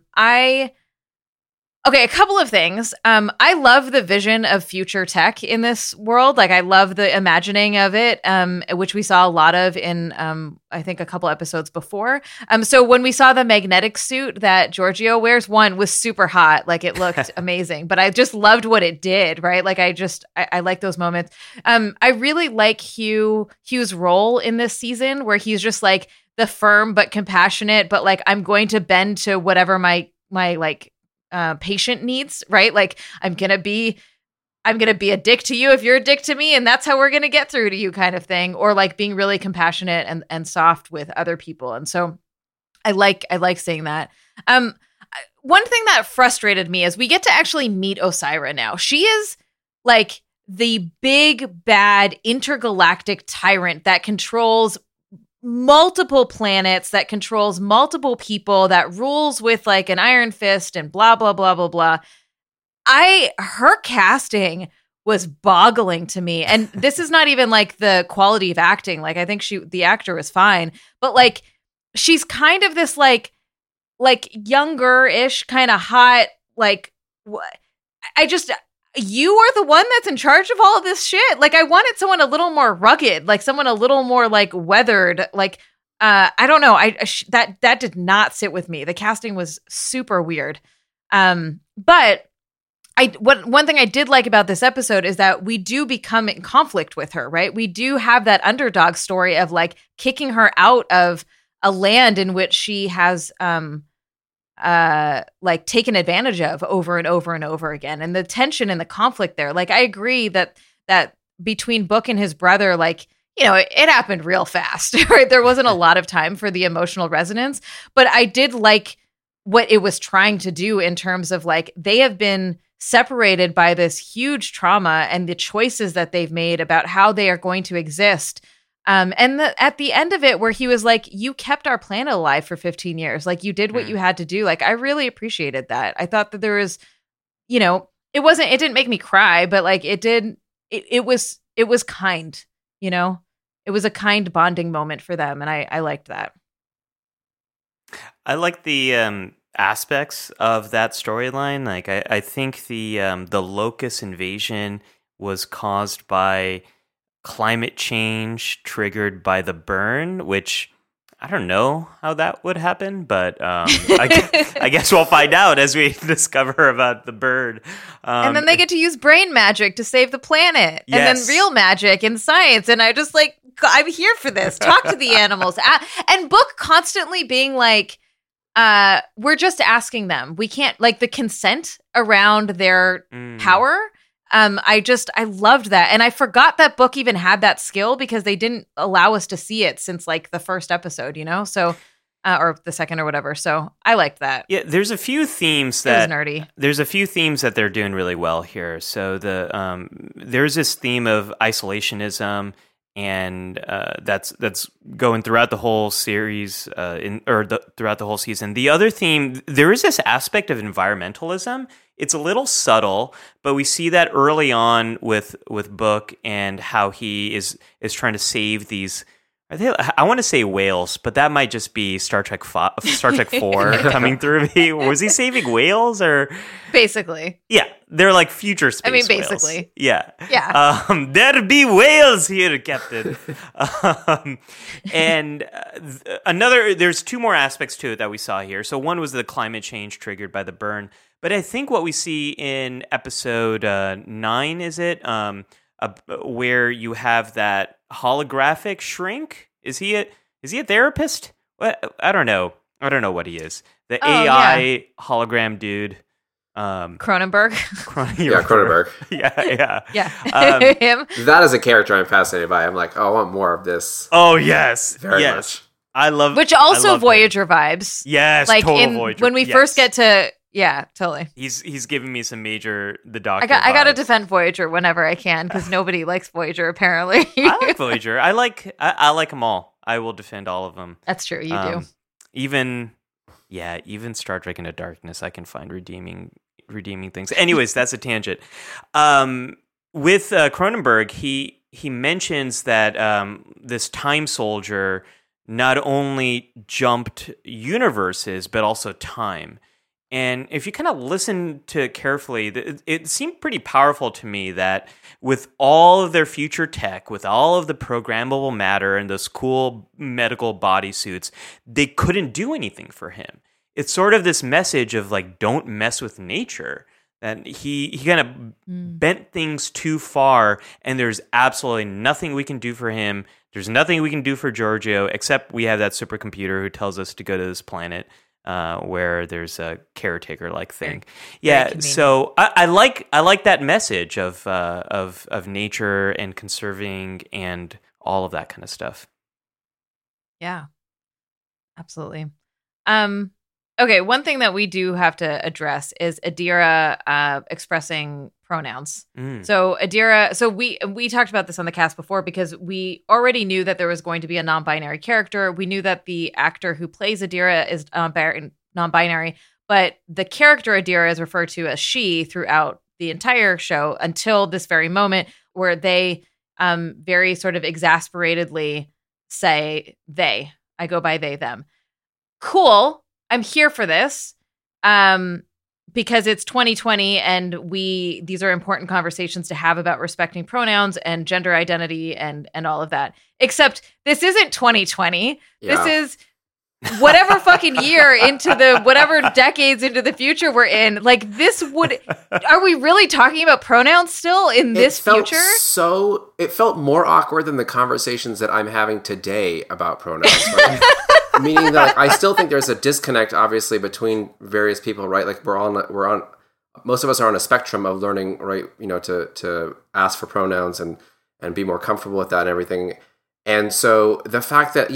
a couple of things. I love the vision of future tech in this world. Like, I love the imagining of it, which we saw a lot of in, I think a couple episodes before. So when we saw the magnetic suit that Giorgio wears, one was super hot. Like, it looked amazing, but I just loved what it did, right? Like, I like those moments. I really like Hugh's role in this season, where he's just like the firm but compassionate, but like, I'm going to bend to whatever my patient needs, right? Like, I'm gonna be a dick to you if you're a dick to me, and that's how we're gonna get through to you, kind of thing. Or like being really compassionate and soft with other people. And so I like seeing that. One thing that frustrated me is we get to actually meet Osyraa now. She is like the big bad intergalactic tyrant that controls multiple planets, that controls multiple people, that rules with like an iron fist and blah, blah, blah, blah, blah. Her casting was boggling to me. And this is not even like the quality of acting. Like, I think the actor was fine, but like, she's kind of this like younger-ish, kind of hot, like, you are the one that's in charge of all of this shit. Like, I wanted someone a little more rugged, like someone a little more like weathered. Like, I don't know. That did not sit with me. The casting was super weird. But one thing I did like about this episode is that we do become in conflict with her, right? We do have that underdog story of like kicking her out of a land in which she has like taken advantage of over and over and over again. And the tension and the conflict there. Like, I agree that between Book and his brother, like, you know, it happened real fast, right? There wasn't a lot of time for the emotional resonance, but I did like what it was trying to do in terms of like, they have been separated by this huge trauma and the choices that they've made about how they are going to exist. And at the end of it, where he was like, you kept our planet alive for 15 years. Like, you did what you had to do. Like, I really appreciated that. I thought that there was, you know, it didn't make me cry, but like it was kind, you know, it was a kind bonding moment for them. And I liked that. I like the aspects of that storyline. Like, I think the locust invasion was caused by climate change triggered by the burn, which I don't know how that would happen, but I guess we'll find out as we discover about the bird. And then they get to use brain magic to save the planet, yes. And then real magic and science. And I just like, I'm here for this. Talk to the animals. And Book constantly being like, we're just asking them. We can't, like, the consent around their power. I loved that. And I forgot that Book even had that skill because they didn't allow us to see it since like the first episode, you know? So, or the second or whatever. So I liked that. Yeah. There's a few themes it was nerdy. There's a few themes that they're doing really well here. So there's this theme of isolationism, and that's going throughout the whole series, throughout the whole season. The other theme, there is this aspect of environmentalism. It's a little subtle, but we see that early on with Book and how he is trying to save these. I want to say whales, but that might just be Star Trek 4 coming through me. Was he saving whales or? Basically. Yeah, they're like future space whales. Basically. Yeah. Yeah. There be whales here, Captain. And there's two more aspects to it that we saw here. So one was the climate change triggered by the burn. But I think what we see in episode 9, is it? Where you have that holographic shrink. Is he a therapist? What? I don't know what he is. The AI hologram dude. Cronenberg. Cronenberg. Yeah. Him. That is a character I'm fascinated by. I'm like, oh, I want more of this. Oh yes, very much. I love. Which also Voyager vibes. Yes, like total Voyager. When we first get to. Yeah, totally. He's giving me some major The Doctor. I got to defend Voyager whenever I can because nobody likes Voyager apparently. I like Voyager. I like them all. I will defend all of them. That's true. You do. Even Star Trek Into Darkness, I can find redeeming things. Anyways, that's a tangent. With Cronenberg, he mentions that this time soldier not only jumped universes but also time. And if you kind of listen to it carefully, it seemed pretty powerful to me that with all of their future tech, with all of the programmable matter and those cool medical bodysuits, they couldn't do anything for him. It's sort of this message of like, don't mess with nature. That he kind of bent things too far, and there's absolutely nothing we can do for him. There's nothing we can do for Giorgio, except we have that supercomputer who tells us to go to this planet. Where there's a caretaker-like thing, So I like that message of nature and conserving and all of that kind of stuff. Yeah, absolutely. Okay, one thing that we do have to address is Adira expressing pronouns. Mm. So Adira, so we talked about this on the cast before because we already knew that there was going to be a non-binary character. We knew that the actor who plays Adira is non-binary, but the character Adira is referred to as she throughout the entire show until this very moment where they very sort of exasperatedly say they. I go by they, them. Cool. I'm here for this. Because it's 2020 and these are important conversations to have about respecting pronouns and gender identity and all of that. Except this isn't 2020. Yeah. This is whatever fucking year into whatever decades into the future we're in. Like are we really talking about pronouns still in this future? It felt more awkward than the conversations that I'm having today about pronouns. Right? Meaning that I still think there's a disconnect, obviously, between various people, right? Like most of us are on a spectrum of learning, right? To ask for pronouns and be more comfortable with that and everything. And so the fact that,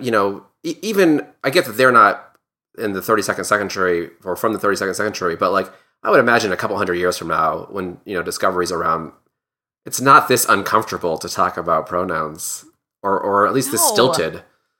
even I get that they're not in the 32nd century or from the 32nd century, but like I would imagine a couple hundred years from now, when Discovery's around, it's not this uncomfortable to talk about pronouns, or at least this stilted.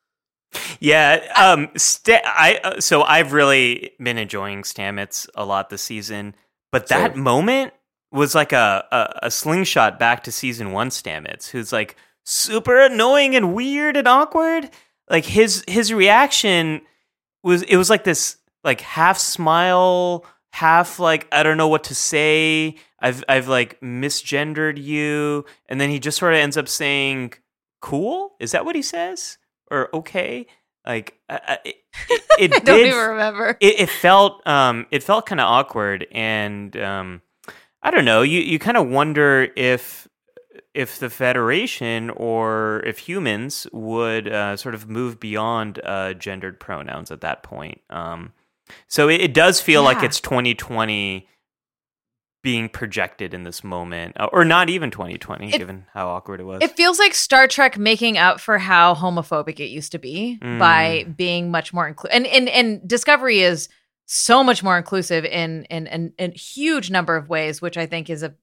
Yeah, so I've really been enjoying Stamets a lot this season, but that moment was like a slingshot back to season 1 Stamets, who's like super annoying and weird and awkward. Like his reaction was like this like half smile, half like I don't know what to say. I've like misgendered you, and then he just sort of ends up saying "cool." Is that what he says? Or okay, like it I don't even remember. It felt kind of awkward, and I don't know. You kind of wonder if the Federation or if humans would sort of move beyond gendered pronouns at that point. So it does feel like it's 2020 being projected in this moment, or not even 2020, given how awkward it was. It feels like Star Trek making up for how homophobic it used to be by being much more inclusive. And Discovery is so much more inclusive in a huge number of ways, which I think is a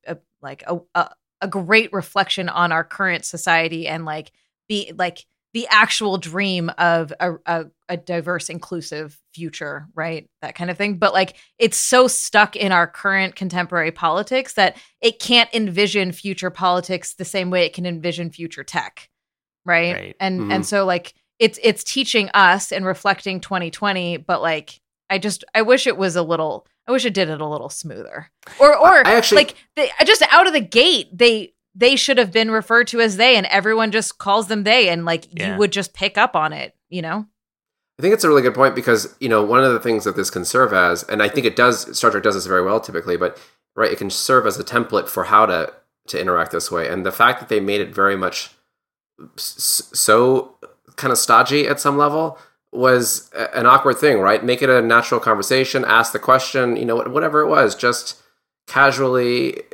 great reflection on our current society and the actual dream of a diverse, inclusive future, right? That kind of thing. But like, it's so stuck in our current contemporary politics that it can't envision future politics the same way it can envision future tech, right? And so like, it's teaching us and reflecting 2020, but like, I wish it was I wish it did it a little smoother. Or just out of the gate, they should have been referred to as they, and everyone just calls them they, and you would just pick up on it, I think it's a really good point because, one of the things that this can serve as, and I think it does, Star Trek does this very well typically, but right, it can serve as a template for how to interact this way. And the fact that they made it very much so kind of stodgy at some level was an awkward thing, right? Make it a natural conversation, ask the question, whatever it was, just casually,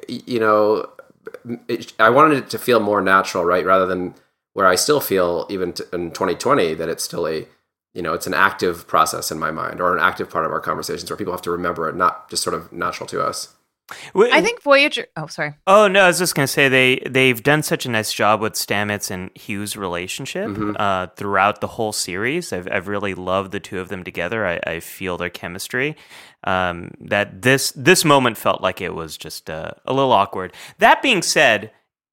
I wanted it to feel more natural, right? Rather than where I still feel, even in 2020, that it's still it's an active process in my mind, or an active part of our conversations where people have to remember it, not just sort of natural to us. I think Voyager... Oh, sorry. Oh, no, I was just going to say they've done such a nice job with Stamets and Hughes' relationship throughout the whole series. I've really loved the two of them together. I feel their chemistry. That this moment felt like it was just a little awkward. That being said,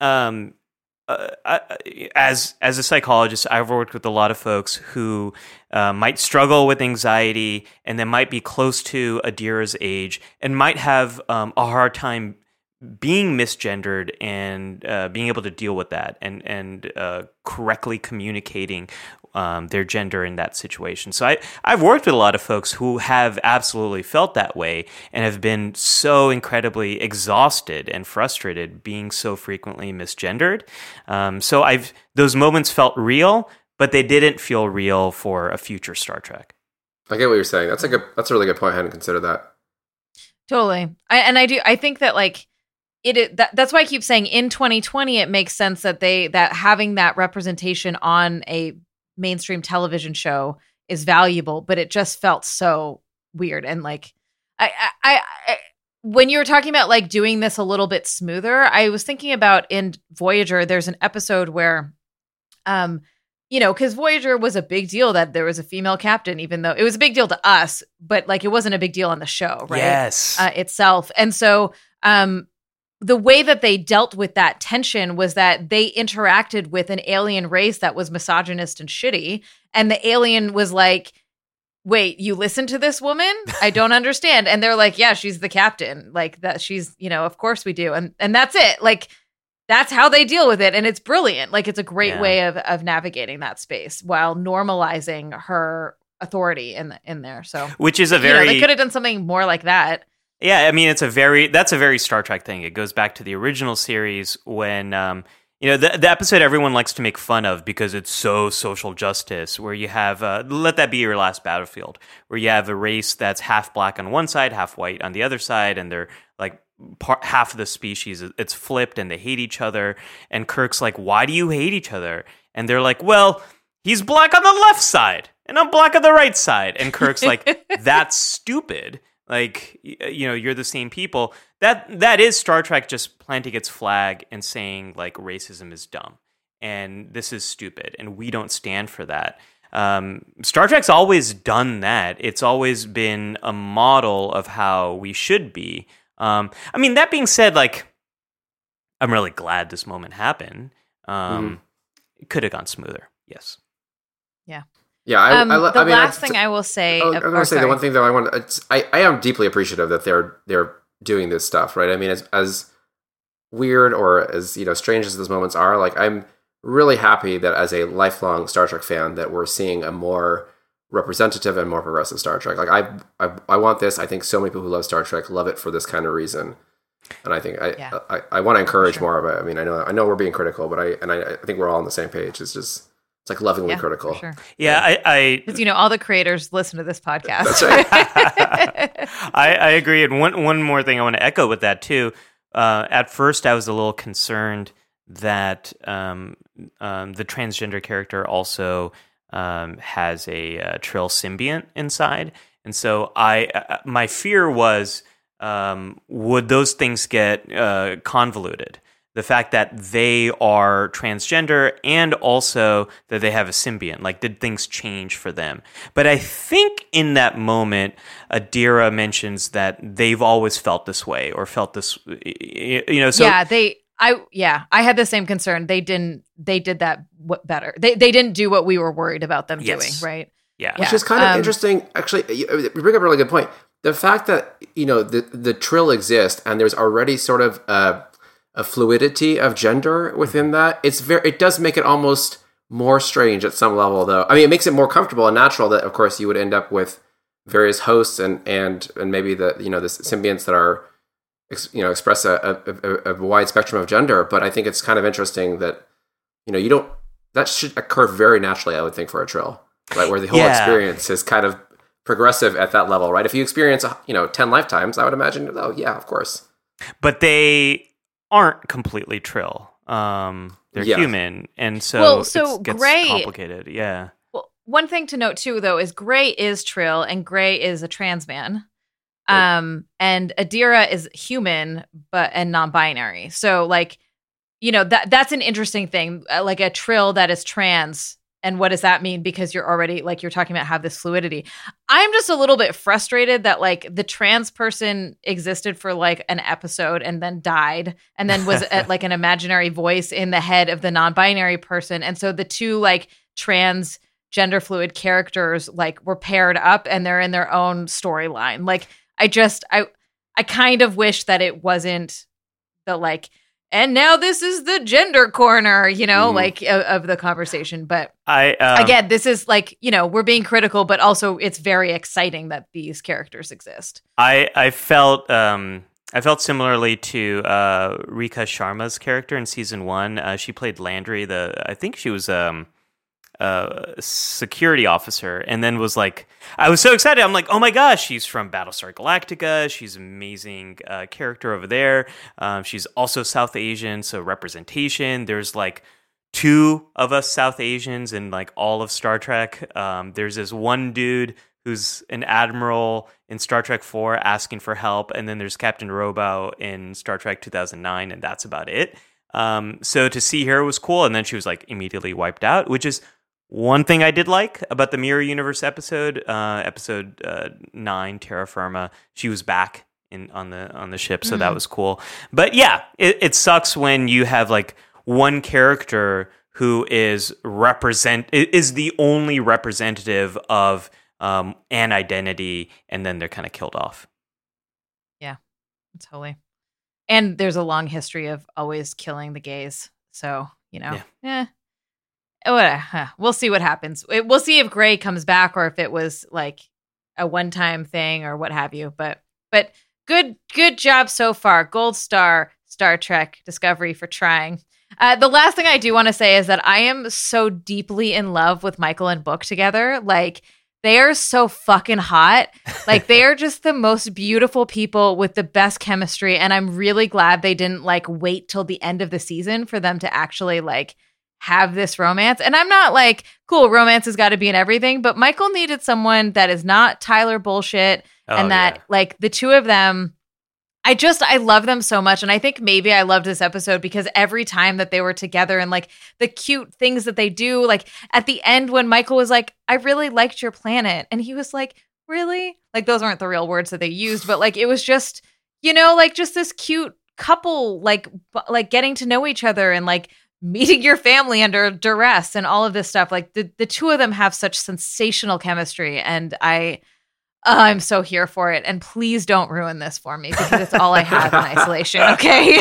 as a psychologist, I've worked with a lot of folks who might struggle with anxiety and then might be close to Adira's age and might have a hard time being misgendered and being able to deal with that and correctly communicating their gender in that situation. So I've worked with a lot of folks who have absolutely felt that way and have been so incredibly exhausted and frustrated being so frequently misgendered. So those moments felt real, but they didn't feel real for a future Star Trek. I get what you're saying. That's a really good point. I hadn't considered that. Totally. I think that that's why I keep saying in 2020 it makes sense that that having that representation on a mainstream television show is valuable, but it just felt so weird. And when you were talking about like doing this a little bit smoother, I was thinking about in Voyager, there's an episode where, because Voyager was a big deal that there was a female captain, even though it was a big deal to us, but like it wasn't a big deal on the show, right? Yes. Itself. And so the way that they dealt with that tension was that they interacted with an alien race that was misogynist and shitty. And the alien was like, wait, you listen to this woman? I don't understand. And they're like, yeah, she's the captain. Like that she's, of course we do. And that's it. Like that's how they deal with it. And it's brilliant. Like it's a great way of navigating that space while normalizing her authority in there. So which is a very they could have done something more like that. Yeah, I mean that's a very Star Trek thing. It goes back to the original series when the episode everyone likes to make fun of because it's so social justice, where you have Let That Be Your Last Battlefield, where you have a race that's half black on one side, half white on the other side, and they're like half of the species, it's flipped and they hate each other. And Kirk's like, why do you hate each other? And they're like, well, he's black on the left side and I'm black on the right side. And Kirk's like, that's stupid. Like, you're the same people. That is Star Trek just planting its flag and saying like racism is dumb and this is stupid and we don't stand for that. Star Trek's always done that. It's always been a model of how we should be. I mean, that being said, like, I'm really glad this moment happened. It could have gone smoother. Yes. Yeah. Yeah. The last thing I will say. I'm going to say the one thing that I want. I am deeply appreciative that they're doing this stuff, right? I mean, as weird or as strange as those moments are, like I'm really happy that as a lifelong Star Trek fan that we're seeing a more representative and more progressive Star Trek. Like I want this. I think so many people who love Star Trek love it for this kind of reason, and I think I want to encourage more of it. I mean, I know we're being critical, but I think we're all on the same page. It's like lovingly critical. For sure. Yeah, because all the creators listen to this podcast. That's right. I agree. And one more thing I want to echo with that too. At first, I was a little concerned that the transgender character also has a Trill symbiont inside, and so my fear was would those things get convoluted? The fact that they are transgender and also that they have a symbiont, like did things change for them? But I think in that moment, Adira mentions that they've always felt this way or felt this, So I had the same concern. They did that better. They didn't do what we were worried about them doing, right? Yeah. Which is kind of interesting. Actually, you bring up a really good point. The fact that, the Trill exist and there's already sort of a fluidity of gender within that, it does make it almost more strange at some level, though. I mean, it makes it more comfortable and natural that, of course, you would end up with various hosts and maybe the symbionts that are express a wide spectrum of gender. But I think it's kind of interesting that that should occur very naturally, I would think, for a Trill, right, where the whole experience is kind of progressive at that level, right? If you experience 10 lifetimes, I would imagine, oh yeah, of course. But they aren't completely Trill. They're human, and so it gets Gray, complicated. Yeah. Well, one thing to note too, though, is Gray is Trill, and Gray is a trans man. Right. And Adira is human, and non-binary. So, that's an interesting thing. Like a Trill that is trans. And what does that mean? Because you're already, like you're talking about, have this fluidity. I'm just a little bit frustrated that the trans person existed for an episode and then died and then was at an imaginary voice in the head of the non-binary person. And so the two trans gender fluid characters were paired up and they're in their own storyline. I kind of wish that it wasn't the and now this is the gender corner, of the conversation. But again, this is we're being critical, but also it's very exciting that these characters exist. I felt similarly to Rika Sharma's character in season 1. She played Landry. I think she was security officer, and then was I was so excited. I'm like, oh my gosh, she's from Battlestar Galactica. She's an amazing character over there. She's also South Asian, so representation. There's 2 of us South Asians in all of Star Trek. There's this one dude who's an admiral in Star Trek 4 asking for help, and then there's Captain Robo in Star Trek 2009, and that's about it. So to see her was cool, and then she was like immediately wiped out, which is one thing I did like about the Mirror Universe episode, episode 9, Terra Firma. She was back on the ship, so that was cool. But yeah, it sucks when you have like one character who is the only representative of an identity, and then they're kind of killed off. Yeah, totally. And there's a long history of always killing the gays, so we'll see what happens. We'll see if Gray comes back or if it was like a one-time thing or what have you. But good job so far. Gold star, Star Trek Discovery for trying. The last thing I do want to say is that I am so deeply in love with Michael and Book together. Like, they are so fucking hot. Like, they are just the most beautiful people with the best chemistry. And I'm really glad they didn't like wait till the end of the season for them to actually like have this romance. And I'm not like, cool, romance has got to be in everything, but Michael needed someone that is not Tyler bullshit, and that like the two of them, I love them so much. And I think maybe I loved this episode because every time that they were together and like the cute things that they do, like at the end when Michael was like, I really liked your planet, and he was like, really? Like, those aren't the real words that they used, but like it was just, like just this cute couple, like getting to know each other and like meeting your family under duress and all of this stuff. Like the two of them have such sensational chemistry, and I'm so here for it. And please don't ruin this for me because it's all I have in isolation. Okay.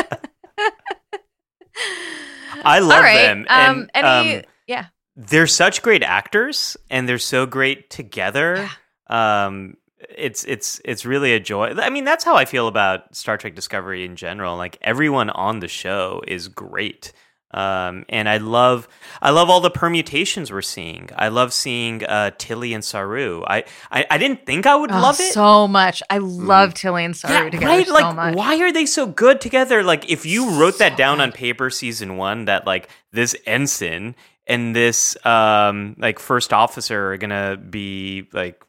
I love them. And, yeah. They're such great actors, and they're so great together. Yeah. It's really a joy. I mean, that's how I feel about Star Trek Discovery in general. Like, everyone on the show is great. And I love all the permutations we're seeing. I love seeing Tilly and Saru. I didn't think I would love it so much. I love Tilly and Saru together, right? So like, much. Why are they so good together? Like, if you wrote that down on paper, season 1, that like this ensign and this like first officer are gonna be like,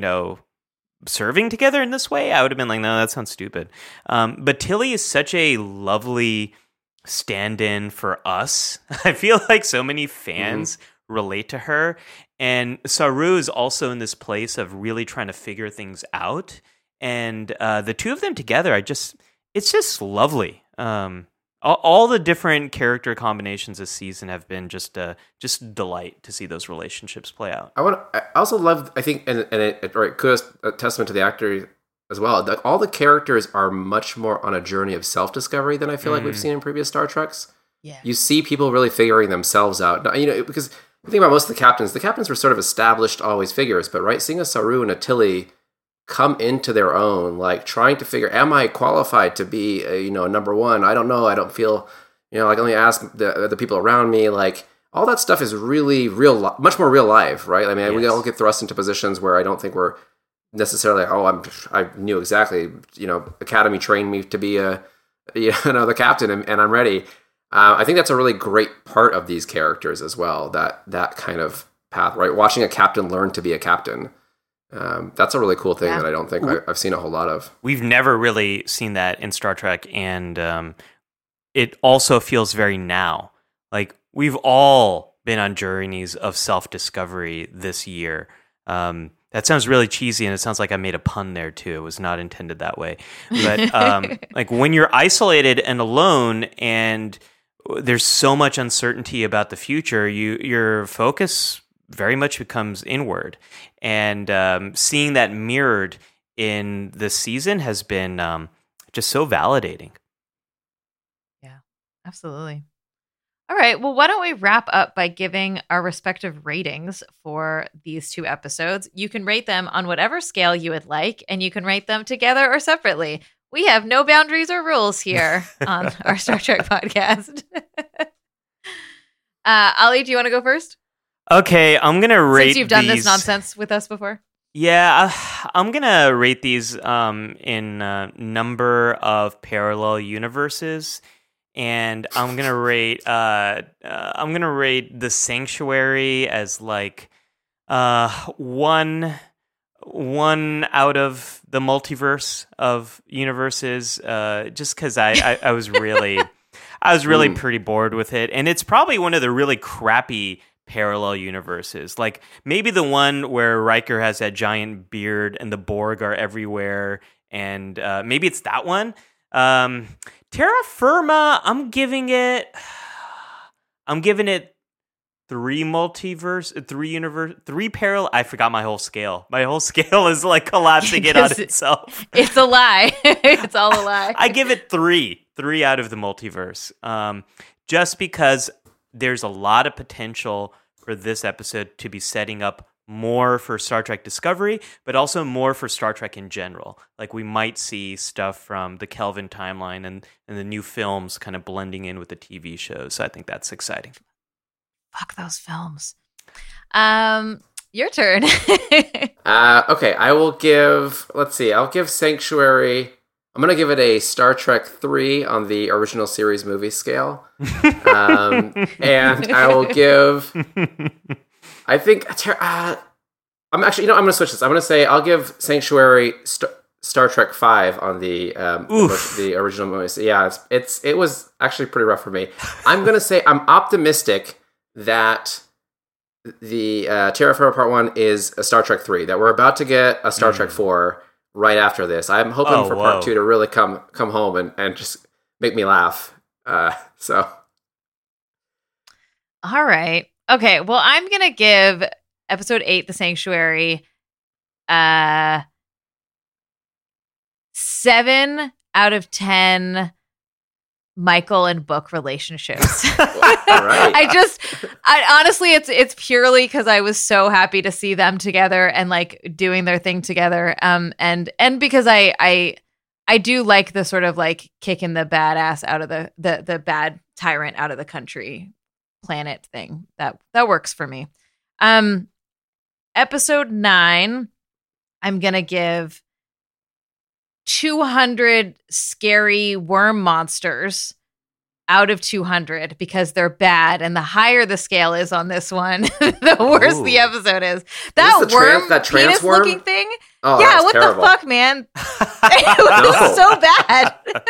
serving together in this way, I would have been like, no, that sounds stupid. But Tilly is such a lovely stand-in for us. I feel like so many fans relate to her, and Saru is also in this place of really trying to figure things out, and the two of them together, it's just lovely. All the different character combinations this season have been just delight to see those relationships play out. I also love, I think, and kudos, a testament to the actor as well, that all the characters are much more on a journey of self-discovery than I feel like we've seen in previous Star Treks. Yeah. You see people really figuring themselves out. Because the thing about most of the captains were sort of established always figures, but right, seeing a Saru and a Tilly come into their own, like trying to figure, am I qualified to be a number one? I don't know. I don't feel, like, let me ask the people around me. Like, all that stuff is really real, much more real life, right? I mean, yes. We all get thrust into positions where I don't think we're necessarily, I knew exactly, Academy trained me to be the captain, and I'm ready. I think that's a really great part of these characters as well, that kind of path, right? Watching a captain learn to be a captain. That's a really cool thing that I don't think I've seen a whole lot of. We've never really seen that in Star Trek, and it also feels very now. Like, we've all been on journeys of self-discovery this year. That sounds really cheesy, and it sounds like I made a pun there too. It was not intended that way. But like, when you're isolated and alone, and there's so much uncertainty about the future, your focus very much becomes inward. And seeing that mirrored in this season has been just so validating. Yeah, absolutely. All right, well, why don't we wrap up by giving our respective ratings for these two episodes? You can rate them on whatever scale you would like, and you can rate them together or separately. We have no boundaries or rules here on our Star Trek podcast. Ali, do you want to go first? Okay, I'm going to rate Since you've done these... this nonsense with us before. Yeah, I'm going to rate these in number of parallel universes. And I'm gonna rate The Sanctuary as like 1 one out of the multiverse of universes, just because I was really pretty bored with it, and it's probably one of the really crappy parallel universes. Like maybe the one where Riker has that giant beard and the Borg are everywhere, and maybe it's that one. Terra Firma, I'm giving it three parallel. I forgot my whole scale. My whole scale is like collapsing in on itself. It's a lie. It's all a lie. I give it three out of the multiverse. Just because there's a lot of potential for this episode to be setting up more for Star Trek Discovery, but also more for Star Trek in general. Like we might see stuff from the Kelvin timeline and the new films kind of blending in with the TV shows. So I think that's exciting. Fuck those films. Your turn. Okay, I will give, I'll give Sanctuary, I'm going to give it a Star Trek 3 on the original series movie scale. And I will give, I think, I'm going to switch this. I'm going to say I'll give Sanctuary Star Trek 5 on the original movie. So yeah, it was actually pretty rough for me. I'm going to say I'm optimistic that the Terra Firma Part 1 is a Star Trek 3, that we're about to get a Star Trek 4 right after this. I'm hoping for Part 2 to really come home and just make me laugh. So. All right. Okay, well, I'm going to give Episode 8, The Sanctuary, 7 out of 10 Michael and Book relationships. Right. I honestly, it's purely because I was so happy to see them together and like doing their thing together. And because I do like the sort of like kicking the badass out of the bad tyrant out of the country planet thing. That works for me. Episode 9, I'm gonna give 200 scary worm monsters out of 200 because they're bad, and the higher the scale is on this one, the worse the episode is. That worm, that penis looking thing. Oh, yeah, what terrible. the fuck, man? It was so bad.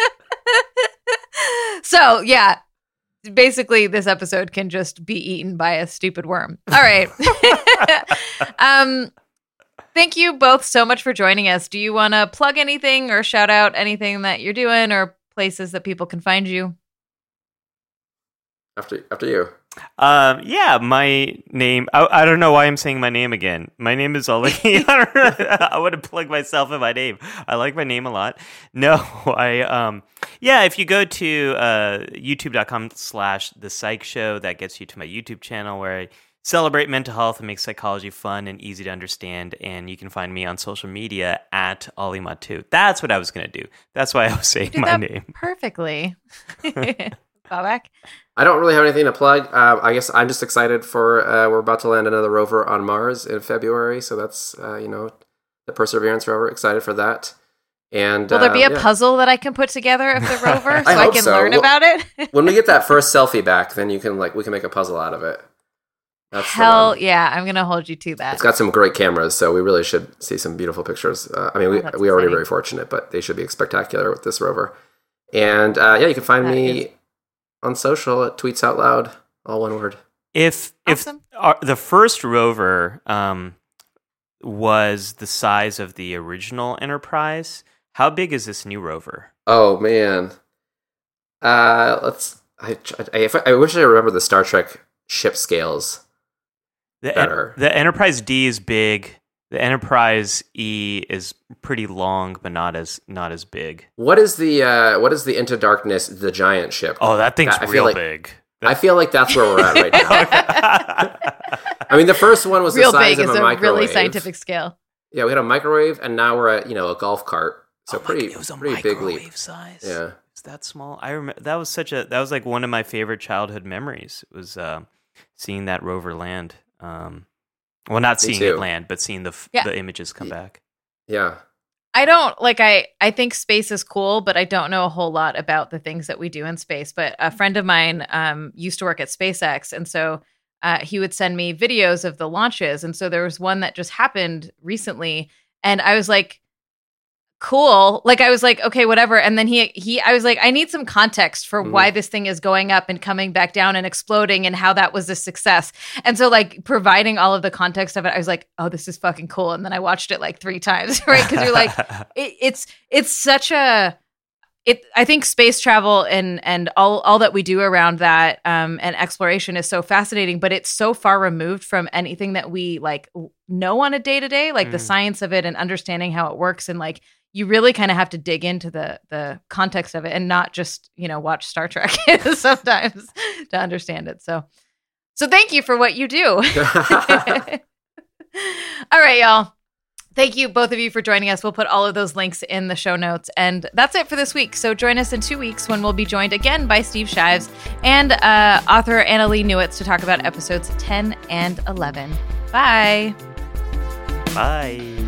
So yeah, basically this episode can just be eaten by a stupid worm. All right. Thank you both so much for joining us. Do you want to plug anything or shout out anything that you're doing or places that people can find you? After you. Yeah, my name. I don't know why I'm saying my name again. My name is Ollie. I want to plug myself in my name. I like my name a lot. No, if you go to youtube.com/The Psych Show, that gets you to my YouTube channel where I celebrate mental health and make psychology fun and easy to understand. And you can find me on social media at Ollie Matu. That's what I was going to do. That's why I was saying my name. Perfectly. Bobak? I don't really have anything to plug. I guess I'm just excited for, we're about to land another rover on Mars in February. So that's, the Perseverance rover. Excited for that. And will there be a puzzle that I can put together of the rover so I can learn about it? When we get that first selfie back, then we can make a puzzle out of it. That's Hell yeah, I'm going to hold you to that. It's got some great cameras, so we really should see some beautiful pictures. We already very fortunate, but they should be spectacular with this rover. And you can find me on social at Tweets Out Loud, all one word. If the first rover was the size of the original Enterprise, how big is this new rover? Oh man, I wish I remember the Star Trek ship scales. The Enterprise D is big. The Enterprise E is pretty long, but not as big. What is the Into Darkness, the giant ship? Oh, that thing's real big. I feel like that's where we're at right now. I mean, the first one was real the size big of a microwave. Really scientific scale. Yeah, we had a microwave, and now we're at a golf cart. So it was a pretty big leap. Size. Yeah, it's that small. I remember that was like one of my favorite childhood memories. Was seeing that rover land. Well, not seeing it land, but seeing the images come back. Yeah. I don't I think space is cool, but I don't know a whole lot about the things that we do in space. But a friend of mine used to work at SpaceX. And so he would send me videos of the launches. And so there was one that just happened recently. And I was like, cool. Like, I was like, okay, whatever. And then I was like, I need some context for why this thing is going up and coming back down and exploding and how that was a success. And so like providing all of the context of it, I was like, oh, this is fucking cool. And then I watched it like 3 times, right? Because you're like, it's such a, I think space travel and all that we do around that and exploration is so fascinating, but it's so far removed from anything that we like know on a day-to-day, like the science of it and understanding how it works. And like, you really kind of have to dig into the context of it and not just, watch Star Trek sometimes to understand it. So thank you for what you do. All right, y'all. Thank you, both of you, for joining us. We'll put all of those links in the show notes. And that's it for this week. So join us in 2 weeks when we'll be joined again by Steve Shives and author Annalee Newitz to talk about episodes 10 and 11. Bye. Bye.